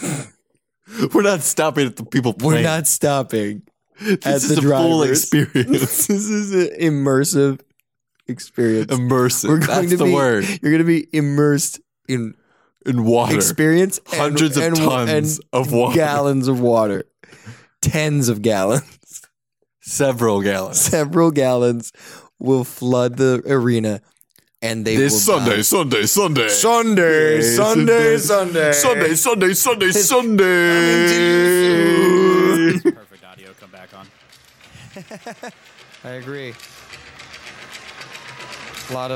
We're not stopping at the people We're playing. not stopping. This at is the a full drivers. experience. This is an immersive experience. Immersive. We're going That's to the be, word. You're going to be immersed in In water. experience. Hundreds of tons of water. Gallons of water. Tens of gallons. Several gallons. Several gallons will flood the arena, and they will die. Sunday. Sunday, Yes, Sunday, Sunday. Sunday. Sunday. Perfect audio. Come back on. I agree. A lot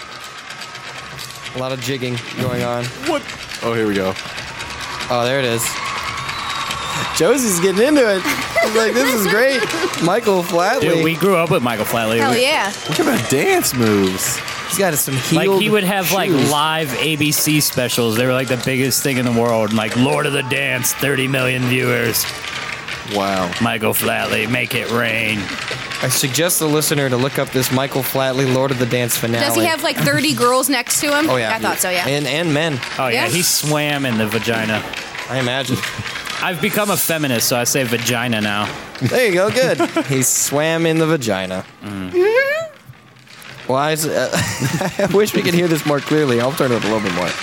of jigging going on. What? Oh, here we go. Oh, there it is. Josie's getting into it. He's like, this is great. Michael Flatley. Dude, we grew up with Michael Flatley. Hell yeah. Look at my dance moves. He's got some Like heeled he would have like shoes. live ABC specials. They were like the biggest thing in the world. Like Lord of the Dance, 30 million viewers. Wow. Michael Flatley, make it rain. I suggest the listener to look up this Michael Flatley Lord of the Dance finale. Does he have like 30 girls next to him? Oh yeah, I thought so, yeah. and men. Oh yeah, Yeah. he swam in the vagina. I imagine. I've become a feminist, so I say vagina now. There you go. Good. He swam in the vagina. Well, I wish we could hear this more clearly. I'll turn it up a little bit more.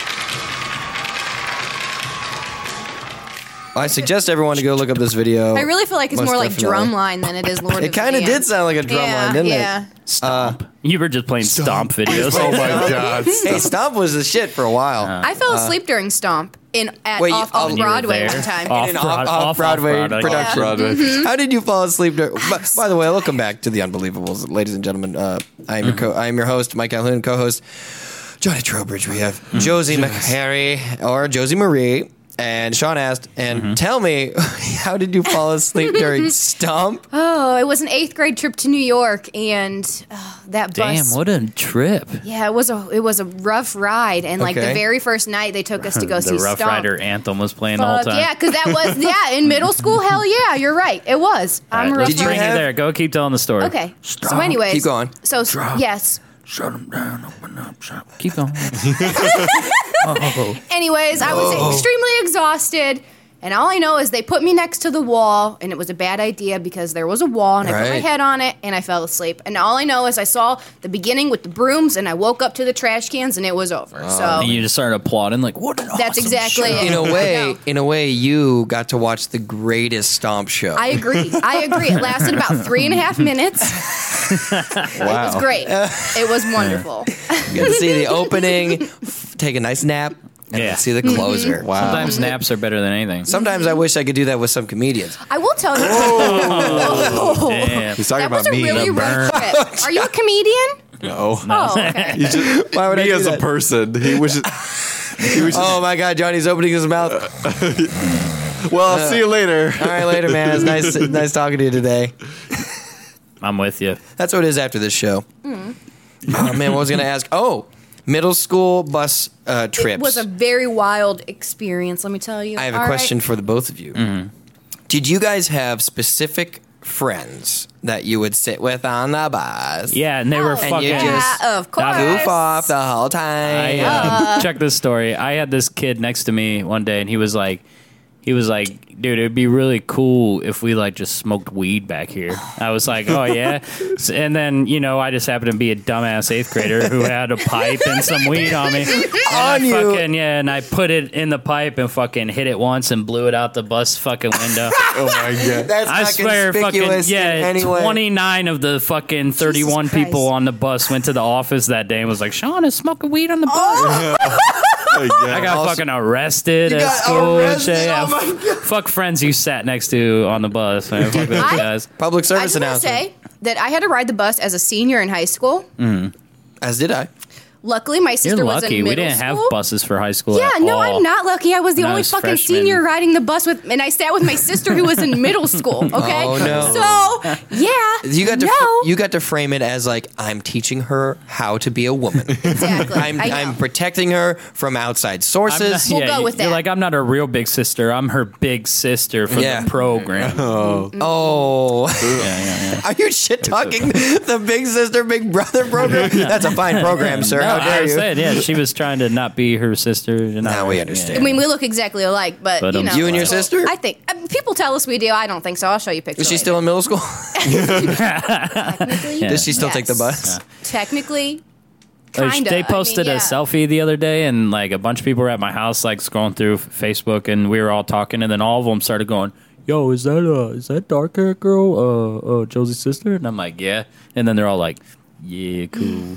I suggest everyone to go look up this video. I really feel like it's Most more like definitely. Drumline than it is Lord of It the kind of Dance. did sound like a drum Yeah, line, didn't yeah. Stomp. You were just playing stomp videos. Oh my God. it? Hey, Stomp was the shit for a while. I fell asleep during Stomp Wait, off you were Broadway there? one time. Off In an Broad- off-Broadway off-Broadway. production. Broadway. How did you fall asleep? By the way, welcome back to the Unbelievables, ladies and gentlemen. I am your host, Mike Calhoun, co-host Johnny Trowbridge. We have Josie McHarry or Josie Marie. And Sean asked, and tell me, how did you fall asleep during Stomp? Oh, it was an 8th grade trip to New York, and that Damn, bus. what a trip. Yeah, it was a rough ride, and like Okay. the very first night they took us to go see The Rough Stomp. Rider anthem was playing the whole Fuck time. yeah, because that was in middle school. Hell yeah, you're right. It was. All I'm a right, rough let's you bring rider. it there. Go keep telling the story. Okay. So, anyways, Keep going. So yes. Shut him down. Open up shop. Keep going. Anyways, I was extremely exhausted. And all I know is they put me next to the wall, and it was a bad idea because there was a wall, and I put my Right. head on it, and I fell asleep. And all I know is I saw the beginning with the brooms, and I woke up to the trash cans, and it was over. So And you just started applauding, like, what an that's awesome exactly show. it. In a way, you got to watch the greatest Stomp show. I agree. It lasted about 3.5 minutes. It was great. It was wonderful. You get to see the opening, take a nice nap, and Yeah. then see the closer. Wow. Sometimes naps are better than anything. Sometimes I wish I could do that with some comedians. I will tell you. Damn. He's talking That was about a me. really rough trip. Are you a comedian? No. Oh, okay. He's just, Why would I me do as a that? person. He wishes. Oh my God, Johnny's opening his mouth. Well, I'll see you later. All right, later, man. It's nice talking to you today. I'm with you. That's what it is after this show. Oh, man, what was I going to ask? Oh, middle school bus trips. It was a very wild experience, let me tell you. I have a All question right. for the both of you. Did you guys have specific friends that you would sit with on the bus? Yeah, and they were Oh, fucking. you just of course. goof off the whole time. Check this story. I had this kid next to me one day, and he was like, dude, it'd be really cool if we like just smoked weed back here. I was like, oh yeah. And then, I just happened to be a dumbass 8th grader who had a pipe and some weed on me. On you. And I put it in the pipe and fucking hit it once and blew it out the bus fucking window. Oh my god. That's I not swear, conspicuous in any way. 29 of the fucking 31 Jesus Christ. people on the bus went to the office that day and was like, Sean is smoking weed on the bus. I got Also- fucking arrested at got school arrested? and shit. Yeah, Oh my God. fuck friends you sat next to on the bus. Man. Fuck those guys. Public I service just want to announcement. say that I had to ride the bus as a senior in high school. As did I. Luckily, my sister You're was lucky. in middle We didn't have school. buses for high school. Yeah, at no, all. I'm not lucky. I was the When I only was fucking freshman. senior riding the bus with, and I sat with my sister who was in middle school. Okay, Oh, no. So yeah, You got to no. you got to frame it as like I'm teaching her how to be a woman. Exactly. I know. I'm protecting her from outside I'm sources. We'll go with You're that. like, I'm not a real big sister. I'm her big sister for Yeah. the program. Oh, Yeah. are you shit talking the big sister, big brother program? That's a fine program, sir. No, How I dare was you? saying, yeah, she was trying to not be her sister. Now we understand. I mean, we look exactly alike, but, But, you know. You and your sister? I think people tell us we do. I don't think so. I'll show you pictures. Is she later. still in middle school? Technically, Does she still take the yes. bus? Technically, Like, kinda. they posted I mean, a selfie the other day, and like a bunch of people were at my house, like scrolling through Facebook, and we were all talking, and then all of them started going, "Yo, is that dark haired girl, Josie's sister?" And I'm like, "Yeah," and then they're all like, "Yeah, cool."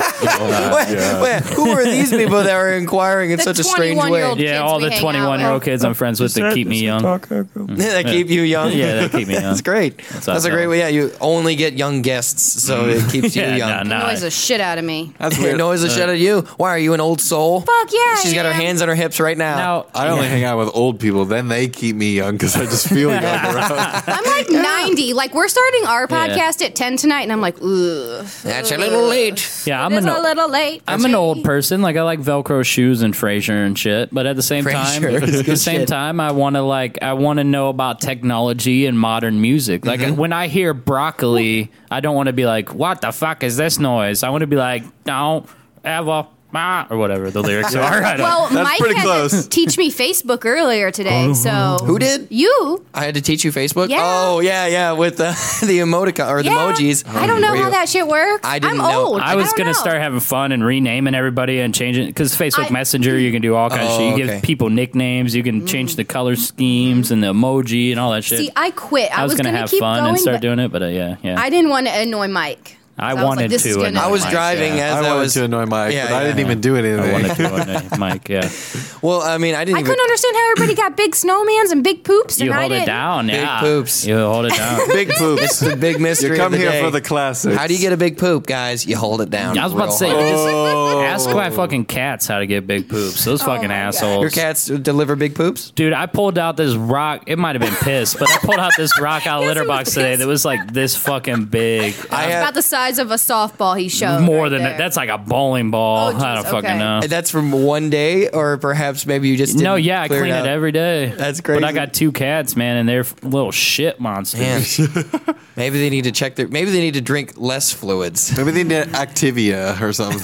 Wait, who are these people that are inquiring in The such a strange way? 21-year-old Yeah, kids all we the hang out 21-year-old with. kids I'm friends with that keep me young. That keep you young. Yeah, that keep me young. That's great. That's a great way. Yeah, you only get young guests, so it keeps you Yeah, young. no. Annoys the shit out of me. That's It weird. annoys the shit out of you. Why are you an old soul? Fuck yeah. She's got her hands on her hips right now. Now, I only hang out with old people. Then they keep me young because I just feel young around. I'm like 90. Like, we're starting our podcast at 10 tonight, and I'm like, ugh. That's a little late. yeah, I'm It's an a little late. I'm an old person. Like I like Velcro shoes and Frasier and shit. But at the same Frasier is time, good shit. I want to know about technology and modern music. Like when I hear broccoli, I don't want to be like, "What the fuck is this noise?" I want to be like, "Don't ever." Or whatever the lyrics are. I don't- Well, That's Mike pretty had close. to teach me Facebook earlier today, so Who did? you? I had to teach you Facebook? Yeah. Oh, yeah, with the emoticon or the Yeah. emojis. I don't know Were how you- that shit works. I didn't I'm know. old. I was don't gonna know. start having fun and renaming everybody and changing because Facebook I- Messenger you can do all kinds of Oh, shit. You okay. give people nicknames, you can change the color schemes and the emoji and all that shit. See, I quit. I was gonna have keep fun going, and start but doing it, but yeah. I didn't want to annoy Mike. I So was wanted like, this to is gonna- annoy I was Mike, driving yeah. as I I wanted was. to annoy Mike, Yeah, but I yeah. didn't even do anything. I wanted to annoy Mike, yeah. Well, I mean, I didn't I even. couldn't understand how everybody got big snowmans and big poops, and You I hold it didn't. down, Big yeah. poops. You hold it down. Big poops. It's the big mystery. You come of the here day. for the classics. How do you get a big poop, guys? You hold it down. I was about to say, real hard. ask my fucking cats how to get big poops. Those fucking my God. assholes. Your cats deliver big poops? Dude, I pulled out this rock. It might have been piss, but I pulled out this rock out of Yes, litter it was box today piss. that was like this fucking big. I have. About the size of a softball he showed. More right than there. that. That's like a bowling ball. Oh, geez, I don't fucking okay. know. That's from one day, or perhaps maybe you just didn't No, yeah, I clear clean it out. every day. That's But I crazy. got 2 cats, man, and they're little shit monsters. Man, maybe they need to check their. Maybe they need to drink less fluids. Maybe they need Activia or something.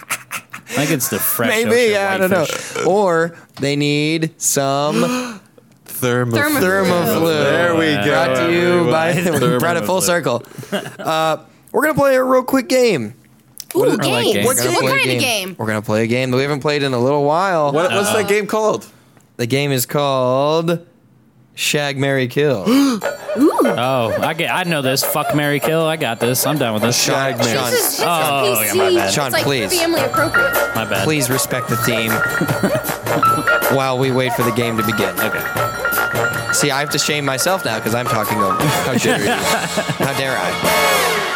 I think it's the fresh. Maybe, ocean yeah, I don't know. whitefish. Or they need some Thermoflu. Thermoflu. There we go. Brought to you by. everybody. We brought it full circle. We're gonna play a real quick game. Ooh, I like games. games. What We're gonna play a kind of game? We're gonna play a game that we haven't played in a little while. What's that game called? The game is called Shag, Marry, Kill. Oh, I know this. Fuck, marry, kill. I got this. I'm done with this. Shag, This Sean, is Oh, PC. yeah, my bad. Sean, it's like please. family appropriate. My bad. please respect the theme while we wait for the game to begin. Okay. See, I have to shame myself now because I'm talking over. How dare you? How dare I?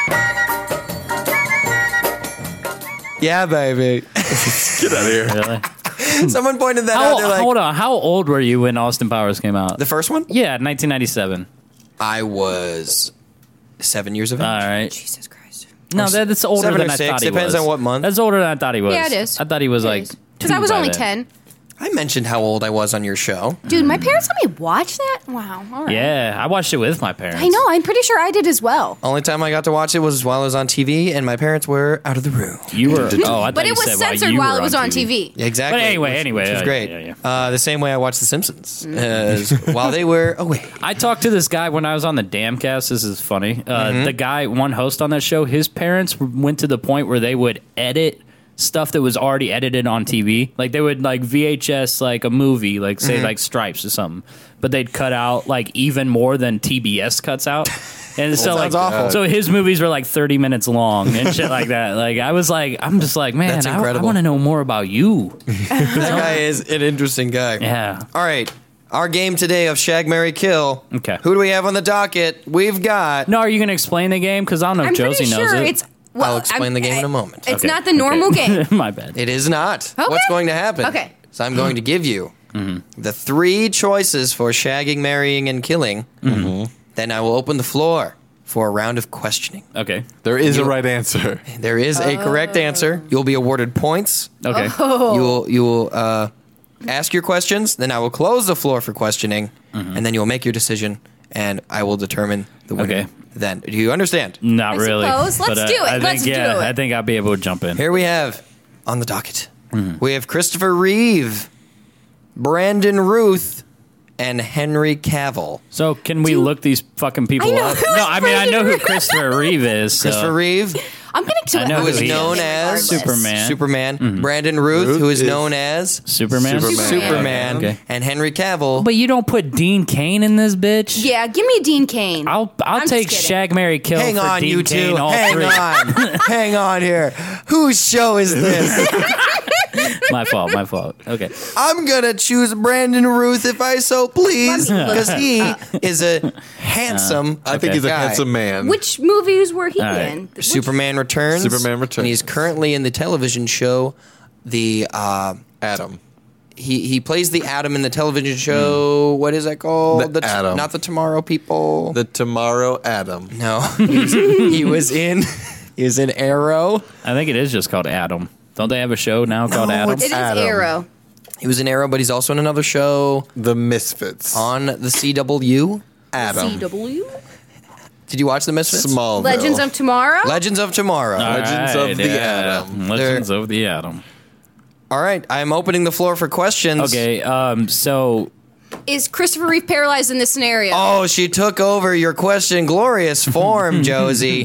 Yeah, baby. Get out of here. Really? Someone pointed that out. They're like, Hold on. How old were you when Austin Powers came out? the first one? Yeah, 1997. I was 7 years of age. All right. Jesus Christ. No, that's older 7 or than I 6, thought he was. depends on what month. That's older than I thought he was. Yeah, it is. I thought he was like. Because I was 2 by only then. 10. I mentioned how old I was on your show. Dude, my parents let me watch that? Wow. All right. Yeah, I watched it with my parents. I know. I'm pretty sure I did as well. Only time I got to watch it was while I was on TV, and my parents were out of the room. You were. Oh, I thought But you it was said censored you while were it was on TV. Yeah, exactly. But anyway, which was yeah, great. yeah. The same way I watched The Simpsons while they were away. I talked to this guy when I was on the Damcast. This is funny. The guy, one host on that show, his parents went to the point where they would edit stuff that was already edited on TV. Like they would like VHS like a movie, like say like Stripes or something, but they'd cut out like even more than TBS cuts out. And so like sounds awful. so his movies were like 30 minutes long and shit like that. Like I'm just like, man, That's I incredible. want to know more about you. That guy is an interesting guy. Yeah. All right. Our game today of Shag, Marry, Kill. Okay. Who do we have on the docket? We've got... No, are you going to explain the game? Because I don't know if I'm Josie pretty knows sure it. it's. Well, I'll explain the game in a moment. It's Okay, not the normal okay. game. My bad. It is not. Okay. What's going to happen? Okay. So I'm going to give you the 3 choices for shagging, marrying, and killing. Then I will open the floor for a round of questioning. Okay. There is a right answer. There is a correct answer. You'll be awarded points. Okay. You will ask your questions. Then I will close the floor for questioning, and then you'll make your decision, and I will determine the winner. Okay. Then, do you understand? Not I really. suppose. Let's But, do it. I think, Let's do yeah, it. I think I'll be able to jump in. Here we have on the docket. We have Christopher Reeve, Brandon Ruth, and Henry Cavill. So can we look these fucking people I know up? who No, is I mean I know who Brandon Christopher Reeve is. So. Christopher Reeve, I'm going to I know who is he is. known as Superman. Superman. Brandon Ruth, Ruth who is is known as Superman. Superman. Okay. And Henry Cavill. But you don't put Dean Cain in this bitch. Yeah, give me Dean Cain. I'll I'm take just kidding. Shag, Marry, Kill Hang for on, Dean you Cain. two. All Hang 3. on. Hang on here. Whose show is this? My fault. My fault. Okay. I'm going to choose Brandon Ruth if I so please, because he is a handsome I think he's a guy. handsome man. Which movies were he All right. in? Which- Superman Returns. Superman Returns. And he's currently in the television show, the Adam. he plays the Atom in the television show. What is that called? The Atom. Not the Tomorrow People. The Tomorrow Adam. No, he was in Arrow. I think it is just called Adam. Don't they have a show now called No, Adam? It is Adam. Arrow. He was in Arrow, but he's also in another show The Misfits. on the CW. Adam. CW? Did you watch The Misfits? Smallville. Legends of Tomorrow? Legends of Tomorrow. All Legends of the Atom. Legends of the Atom. All right, I'm opening the floor for questions. Okay. So Is Christopher Reeve paralyzed in this scenario? Oh, she took over your question. Glorious form, Josie.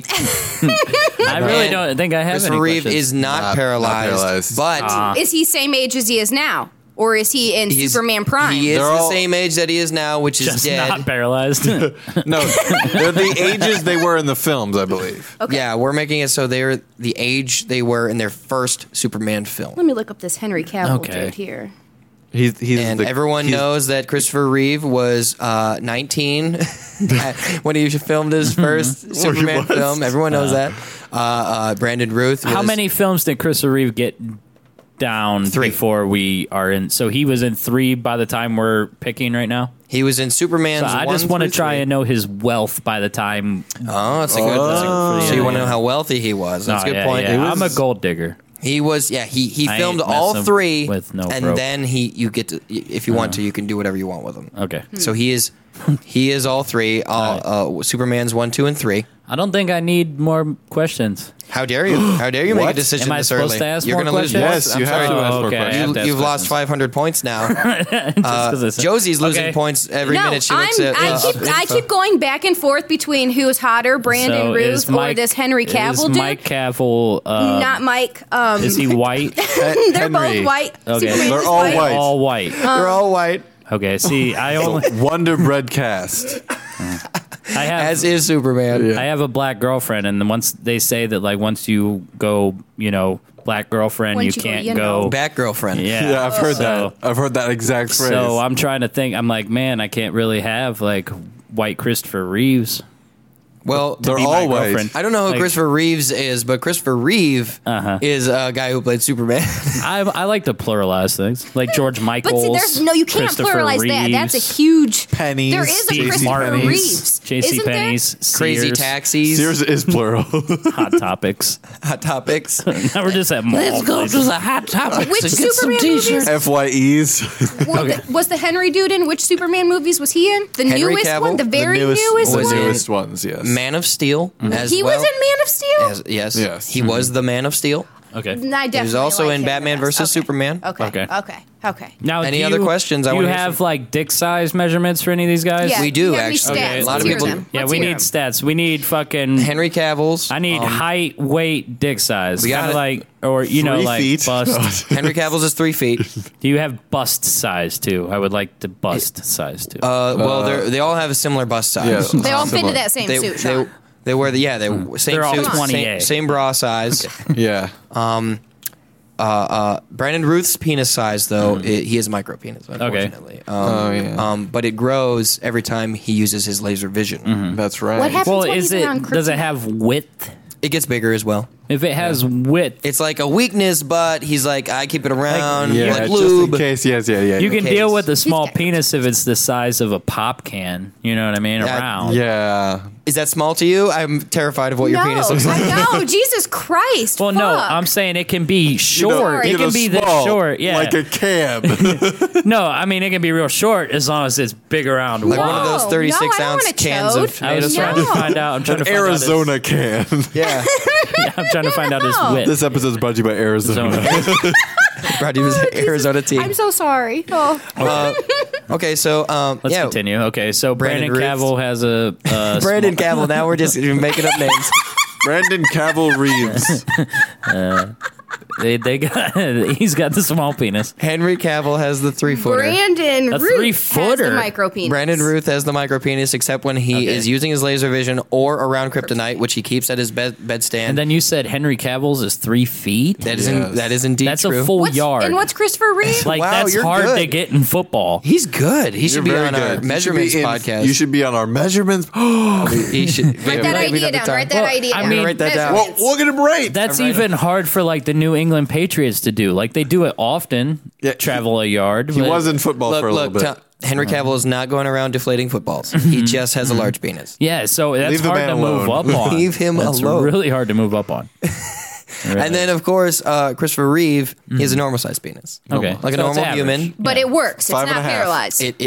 I really don't think I have Christopher any Reeve questions. is not Not paralyzed, paralyzed. but Is he same age as he is now? Or is he in he's- Superman Prime? He is They're the all- same age that he is now, which is just dead. not paralyzed. No, they're the ages they were in the films, I believe. Okay. Yeah, we're making it so they're the age they were in their first Superman film. Let me look up this Henry Cavill Okay. dude here. He's And everyone knows that Christopher Reeve was 19 when he filmed his first Superman was. film. Everyone knows that. Brandon Ruth. How was- many films did Christopher Reeve get down 3. before we are in? So he was in 3 by the time we're picking right now. He was in Superman's. So I just want to try and know his wealth by the time. Oh, that's a good. So you want to know how wealthy he was? That's a Oh, good yeah, point. yeah. He I'm was- a gold digger. He was, yeah. He I filmed ain't all messing 3, with no and rope. then you get to, if you want to, you can do whatever you want with them. Okay. So he is all 3. Superman's 1, 2, and 3. I don't think I need more questions. How dare you? How dare you make a What? decision Am I this supposed early? to ask You're more gonna lose questions? points. Yes, I'm you have sorry. to ask more okay. I questions. have to ask You've lost questions. 500 points now. Just 'cause I said- Josie's losing Okay. points every No, minute she looks at. I keep going back and forth between who's hotter, Brandon So Ruth is or Mike- this Henry Cavill is dude. Mike Cavill. Not Mike. Is he white? They're both Henry. white. Okay. Superman They're is all white. white. All white. They're all white, Okay. See, I only Wonder Bread cast. I have as is Superman. I have a black girlfriend, and then once they say that, like, once you go, black girlfriend, Once you you go, can't you go. know. Bat girlfriend. Yeah, Yeah, I've heard So- that. I've heard that exact phrase. So I'm trying to think. I'm like, man, I can't really have like white Christopher Reeves. Well, They're be my all white. girlfriend. I don't know who Like, Christopher Reeves is, but Christopher Reeve is a guy who played Superman. I like to pluralize things, like George But Michaels. see, there's no, you can't Christopher pluralize that. That's a Reeves, huge. Pennies, There is a J.C. Christopher Martin's, Reeves. J.C. Isn't there? Penney's, Crazy Sears, Taxis, Sears is plural. Hot Topics. Hot Topics. Now we're just at mall. the Hot Topics. Which Superman movies? FYEs. Was the Henry dude in? Which Superman movies was he in? The Henry newest Cavill? one? The very newest the was one? in- newest ones, yes. Man of Steel as He well. was in Man of Steel? Yes. Yes. He was the Man of Steel. Okay. I definitely He was also like in him Batman the best. versus Superman. Okay. Okay. Now, Any do other you- questions? I Do you wanna hear have some. like dick size measurements for any of these guys? Yeah, We do, you have any actually. stats? A lot of Let's hear people- them. Yeah, Let's we hear need them. stats. We need fucking. Henry Cavill's. I need height, weight, dick size. We got Kinda it. like, or you know, 3 like feet. bust. Henry Cavill's is 3 feet. Do you have bust size too? I would like to bust size too. Well, they all have a similar bust size. Yeah. They all fit Similar. into that same They, suit, they, Sean. they wear the same They're all suit, 20A. same bra size. Yeah. Brandon Ruth's penis size, though, he has a micro penis, unfortunately. But it grows every time he uses his laser vision. That's right. What happened? well, when is he's it? around Does it kryptonite? have width? It gets bigger as well. If it has width, It's like a weakness, but he's like, I keep it around Yeah, like just lube. in case. Yes, yeah. you can case. deal with a small got- penis if it's the size of a pop can. You know what I mean? That- Around. Yeah. Is that small to you? I'm terrified of what your No, penis looks like. I know. Jesus Christ. Well, no, fuck. I'm saying it can be short. You It can be this small, short. Yeah. Like a cab. No, I mean it can be real short as long as it's big around. Like one wide. of those No, 36 no, I don't ounce want a cans toad. of I was tomato trying sauce. to find out. I'm trying An to find Arizona can. Yeah. I'm trying to find out his No. width. This episode is brought to you by Arizona. Brought to you with Arizona tea. I'm so sorry. Oh. Okay, so Let's yeah, continue. Okay, so Brandon Brandon Cavill has a Brandon Cavill. Now we're just making up names. Brandon Cavill Reeves. they got he's got the small penis. Henry Cavill has the 3-footer. Brandon A Root has 3-footer. the micro penis. Brandon Ruth has the micro penis, except when he is using his laser vision or around kryptonite, which he keeps at his bedstand. And then you said Henry Cavill's is 3 feet. that is Yes. that is indeed That's true. a full What's, yard. And what's Christopher Reeve? like Wow, that's you're hard good. to get in football. He's good. He should be You're on very our good. You should measurements be in- podcast. You should be on our measurements. He should Write that idea down. Write that idea I down. mean- Write that down. Well, we'll get him right. That's even hard for like the New England Patriots to do. Like they do it often. Yeah, travel a yard. He but- was in football for a little bit. Henry Cavill is not going around deflating footballs. He just has a large penis. Yeah, so that's Leave the hard man to move alone. up on. Leave him that's alone. really hard to move up on. And then, of course, Christopher Reeve, he has a normal sized penis. Okay. Like a So it's normal average. human. But it works. It's 5 and not a half. paralyzed. It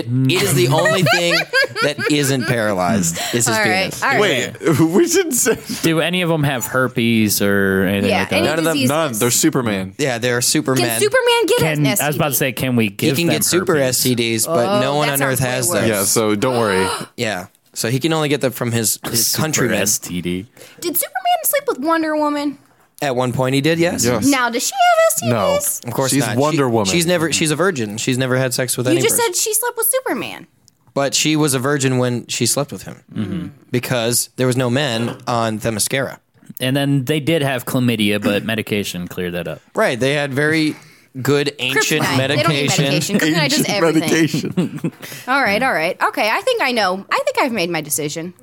is the only thing that isn't paralyzed is his All right. penis. All right. Wait, we should say Do any of them have herpes or anything Yeah, like that? any None of them- diseases. none. They're Superman. Yeah, they're Superman. Can Superman get an STD? I was about to say, can we He give can them get super herpes? STDs, but no one that on Earth sounds has way those. worse. Yeah, so don't worry. Yeah. So he can only get them from his Super countrymen. STD. Did Superman sleep with Wonder Woman? At one point, he did. Yes. Yes. Now, does she have No. STDs? Of course She's not. Wonder Woman. She's a virgin. She's never had sex with You any just person. said she slept with Superman. But she was a virgin when she slept with him because there was no men on Themyscira. And then they did have chlamydia, but medication cleared that up. Right. They had very good ancient Kryptonite. They don't need medication. medication. Kryptonite does everything. medication. All right. Okay, I think I know. I think I've made my decision.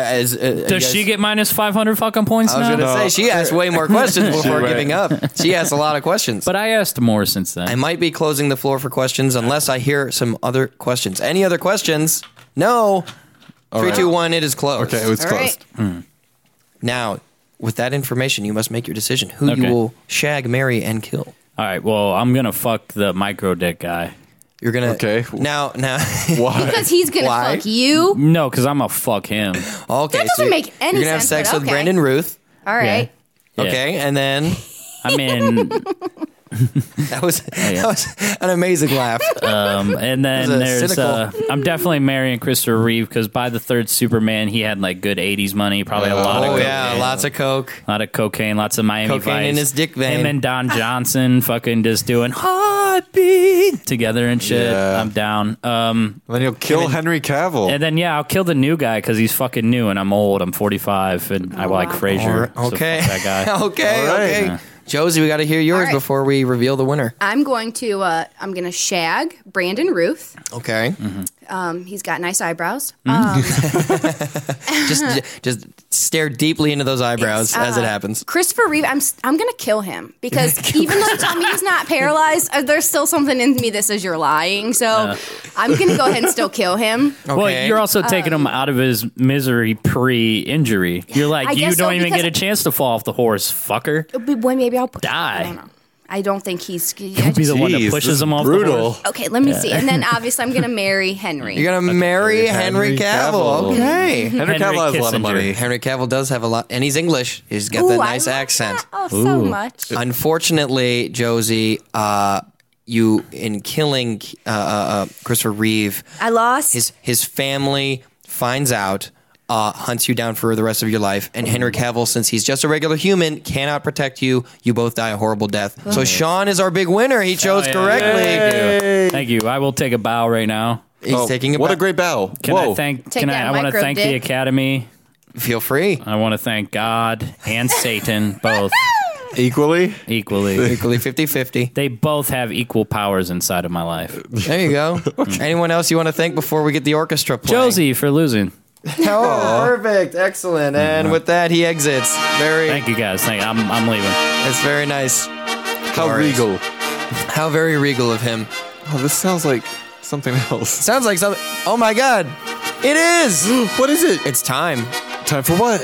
Does she get minus 500 fucking points I was now? going to say she asked way more questions before Right. giving up. She asked a lot of questions. But I asked more since then. I might be closing the floor for questions unless I hear some other questions. Any other questions? No. 3, 2, 1. It is closed. Okay, it was All closed. right. Now, with that information, you must make your decision who Okay. you will shag, marry, and kill. All right, well, I'm going to fuck the micro dick guy. You're gonna Okay. now. Why? Because he's gonna Why? fuck you. No, because I'm going to fuck him. Okay, That doesn't make any You're gonna have sense, sex but with okay. Brandon Ruth. All right. Yeah. Okay, and then I mean, that was an amazing laugh. and then It was a there's, cynical- I'm definitely marrying Christopher Reeve because by the third Superman, he had like good 80s money, probably a lot of Oh cocaine. yeah, lots of coke. A lot of cocaine, lots of Miami Cocaine Vice. in his dick vein. Him and Don Johnson fucking just doing heartbeat together and shit. Yeah. I'm down. Then you'll kill Henry Cavill. And then yeah, I'll kill the new guy because he's fucking new and I'm old. I'm 45 and I like Frasier. so Okay, fuck that guy. okay, All right. okay. Yeah. Josie, we got to hear yours All right. before we reveal the winner. I'm going to shag Brandon Ruth. Okay, He's got nice eyebrows. just stare deeply into those eyebrows as it happens. Christopher Reeve, I'm gonna kill him because even though you tell me he's not paralyzed, there's still something in me that says you're lying. So I'm gonna go ahead and still kill him. Okay. Well, you're also taking him out of his misery pre-injury. You're I like, you guess so, don't even because- get a chance to fall off the horse, fucker. Boy, maybe I'll put. Die. I don't know. I don't think he's. You'll be the one that Jeez, pushes this is him off brutal. the horse. Okay, let me see. And then obviously I'm gonna marry Henry. You're gonna marry Henry Henry Cavill. Cavill. Okay. Henry Cavill has a lot of Kissinger. money. Henry Cavill does have a lot, and he's English. He's got Ooh, that I nice love accent. that. Oh, so much. Unfortunately, Josie, you in killing Christopher Reeve, I lost. his family finds out, hunts you down for the rest of your life, and Henry Cavill, since he's just a regular human, cannot protect you. You both die a horrible death. So Sean is our big winner. He chose yeah. correctly. Thank you. I will take a bow right now. He's taking a What a bow. great bow. Can Whoa. I thank? Take Can that I want to micro thank the dick. Academy. Feel free. I want to thank God and Satan both Equally? equally. Equally 50-50. They both have equal powers inside of my life. There you go. Anyone else you want to thank before we get the orchestra playing? Josie for losing. Oh, perfect. Excellent. And with that, he exits. Thank you guys. I'm leaving. It's very nice. How Glorious. regal. How very regal of him. Oh, this sounds like something else. Sounds like something. Oh my God. It is. What is it? It's time. Time for what?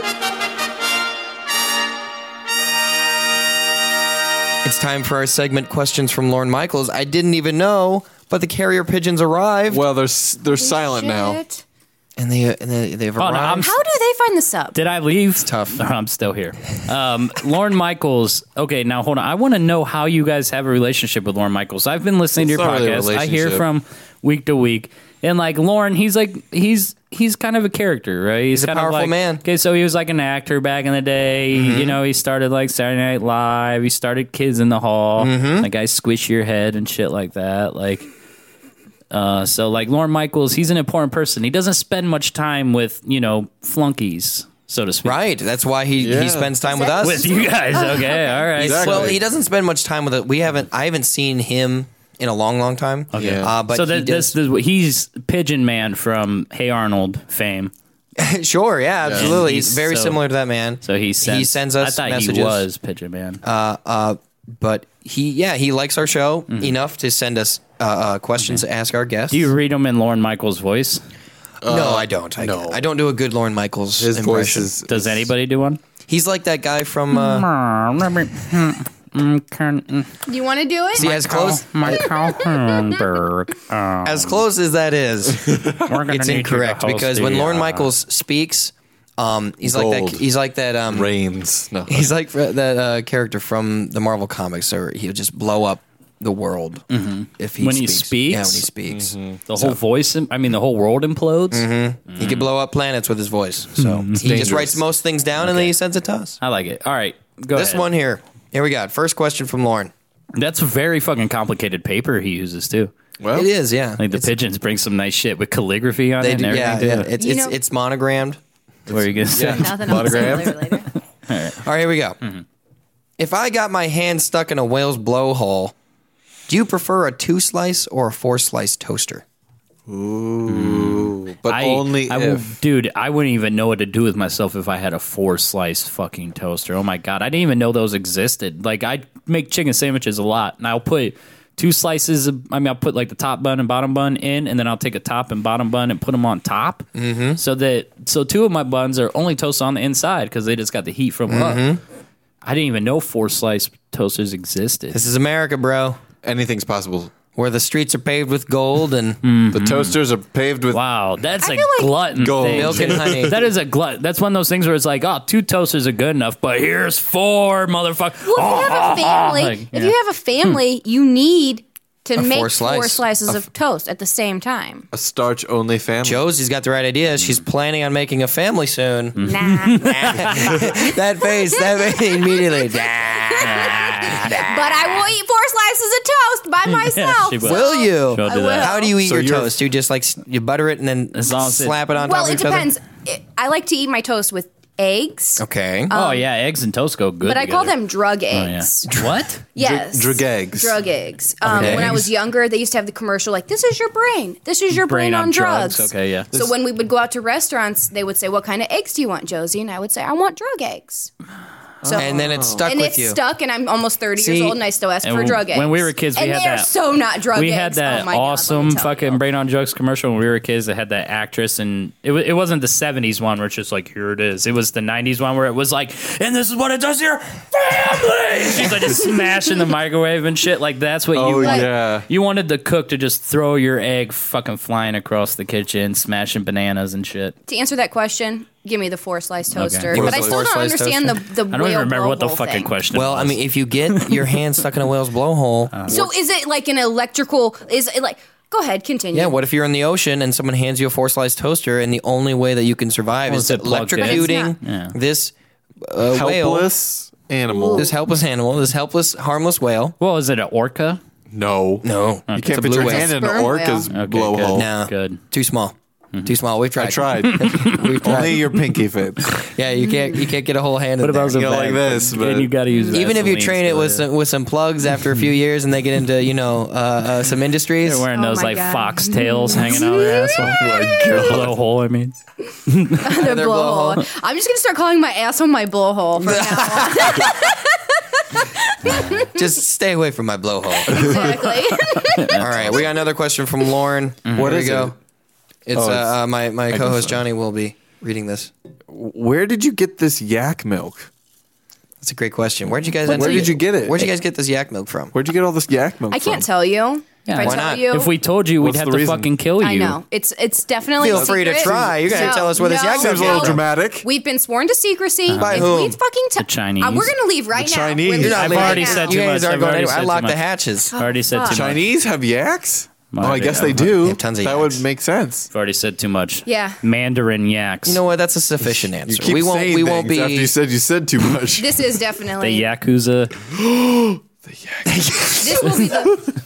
It's time for our segment, Questions from Lorne Michaels. I didn't even know, but the carrier pigeons arrived. Well, they're silent now. Shit. And they've Oh, no, arrived. How do they find the sub? Did I leave? tough. No, I'm still here. Lorne Michaels. Okay, now hold on. I want to know how you guys have a relationship with Lorne Michaels. I've been listening to It's your not really a podcast. I hear relationship. from week to week, and like Lorne, he's kind of a character, right? He's a kind of powerful like, man. Okay, so he was like an actor back in the day. You know, he started like Saturday Night Live. He started Kids in the Hall. Like I squish your head and shit like that. Like. So like Lorne Michaels, he's an important person. He doesn't spend much time with, flunkies, so to speak. Right. That's why he Yeah. spends time with us. With you guys. Okay, all right. Exactly. Well, he doesn't spend much time with it. I haven't seen him in a long, long time. Okay. Yeah. But so he does. he's Pigeon Man from Hey Arnold fame. Sure, yeah, absolutely. He's He's very so- similar to that man. So he sends us I thought messages. he was Pigeon Man. But he likes our show enough to send us questions to ask our guests. Do you read them in Lorne Michaels' voice? No, I don't. no. I don't do a good Lorne Michaels His voice impression. is. Does anybody do one? He's like that guy from. Do you want to do it? See, as close Michael Hernberg. as close as that is, We're gonna it's need you to incorrect host because the, when Lorne Michaels speaks, he's like Gold. that. He's like that. Reigns. No. He's like that character from the Marvel comics, or he'll just blow up the world if he When he speaks. speaks? Yeah, when he speaks, the whole voice. The whole world implodes. he could blow up planets with his voice. So he just dangerous. writes most things down and then he sends it to us. I like it. All right, go This ahead. one here. Here we got. First question from Lauren. That's very fucking complicated paper he uses too. Well, It is, yeah. Like the pigeons bring some nice shit with calligraphy on They it do, and yeah, everything yeah. too. You know- It's monogrammed. What are you gonna say? Nothing else. Monogrammed? Later. All right, here we go. If I got my hand stuck in a whale's blowhole, do you prefer a 2-slice or a 4-slice toaster? but I if. dude, I wouldn't even know what to do with myself if I had a 4-slice fucking toaster. Oh my god, I didn't even know those existed. Like I make chicken sandwiches a lot, and I'll put 2 slices. I'll put like the top bun and bottom bun in, and then I'll take a top and bottom bun and put them on top. So 2 of my buns are only toasted on the inside because they just got the heat from up. I didn't even know 4-slice toasters existed. This is America, bro, Anything's possible. where the streets are paved with gold and The toasters are paved with. Wow, that's a feel like- glutton Gold. thing. milk and honey. That is a glut. That's one of those things where it's like, oh, 2 toasters are good enough, but here's 4, motherfucker. Well, if you have a family, Like, if yeah. you have a family, you need to make 4 4-slice. slices of toast at the same time. A starch-only family. Josie's got the right idea. She's planning on making a family soon. Nah. that face immediately. But I will eat 4 slices of toast by myself. she will. Will you? She'll do I that. will. How do you eat So your you're- toast? You just like you butter it and then As long as it- slap it on Well, top of it each other? depends. I like to eat my toast with eggs. Okay. Oh yeah, eggs and toast go good. But I call together. them drug Oh, yeah. eggs. What? Yes. Drug eggs. Drug eggs. Okay. When I was younger, they used to have the commercial like, "This is your brain. This is your brain on drugs." Okay, yeah. So when we would go out to restaurants, they would say, "What kind of eggs do you want, Josie?" And I would say, "I want drug eggs." So And then it stuck and with it's you. stuck, and I'm almost 30 See, years old, and I still ask and for drug eggs. when we were kids, we and had they're that- so not drug We eggs. had that Oh my God, let me awesome tell fucking you. Brain on Drugs commercial when we were kids that had that actress, and it wasn't the 70s one where it's just like, here it is. It was the 90s one where it was like, and this is what it does to your family. She's like just smashing the microwave and shit. Like that's what Oh you wanted. yeah. You wanted the cook to just throw your egg fucking flying across the kitchen, smashing bananas and shit. To answer that question, give me the 4-slice toaster. Give But us I the still don't 4-slice understand toaster. the I don't even whale remember what the blowhole fucking thing. question Well, was. I mean, if you get your hand stuck in a whale's blowhole, So is it like an electrical? Is it like? Go ahead, continue. yeah, what if you're in the ocean and someone hands you a 4-slice toaster and the only way that you can survive Well, is is it plugged in? electrocuting Yeah. this whale, Helpless animal. this helpless animal, this helpless, harmless whale? well, is it an orca? No. No, You it's can't a put blue your whale. hand in an Sperm orca's whale. Okay, blowhole. good. No, Good. too small. Too small. We've tried. I tried. We've tried. Only your pinky fits. Yeah, you can't get a whole hand. What in there. about the go like bag? this, And but- you got to use Even if you Vaseline train it still, with some plugs after a few years and they get into some industries. They're wearing Oh those my like God. fox tails hanging out of their asshole. Blowhole, I mean. the Their blowhole. blowhole. I'm just gonna start calling my asshole my blowhole from now on. Just stay away from my blowhole. Exactly. All right, we got another question from Lauren. What Here is we go. it? It's Oh, my can co-host find Johnny will be reading this. Where did you get this yak milk? That's a great question. Where'd you guys? Where did you get it? Where'd you guys get this yak milk from? Where'd you get all this yak milk I can't from? tell you. Yeah. If I Why tell not? you, If we told you, we'd What's have the to reason? fucking kill you. I know it's definitely Feel a free to secret. try. You gotta tell us where this yak Seems a little dramatic. We've been sworn to secrecy. By If whom? we fucking The Chinese. we're gonna leave right The now. Chinese. We're You're leaving not I've leaving already right said now. too You guys much. aren't I've going already anywhere. I said too locked the much. hatches. I've already said too much. Chinese have yaks? Might Oh, I be. guess they They do. have tons of that yaks. would make sense. I've already said too much. Yeah. Mandarin yaks. You know what? That's a sufficient You answer. keep We won't. saying We won't things after be. you said too much. This is the definitely Yakuza. This will be the.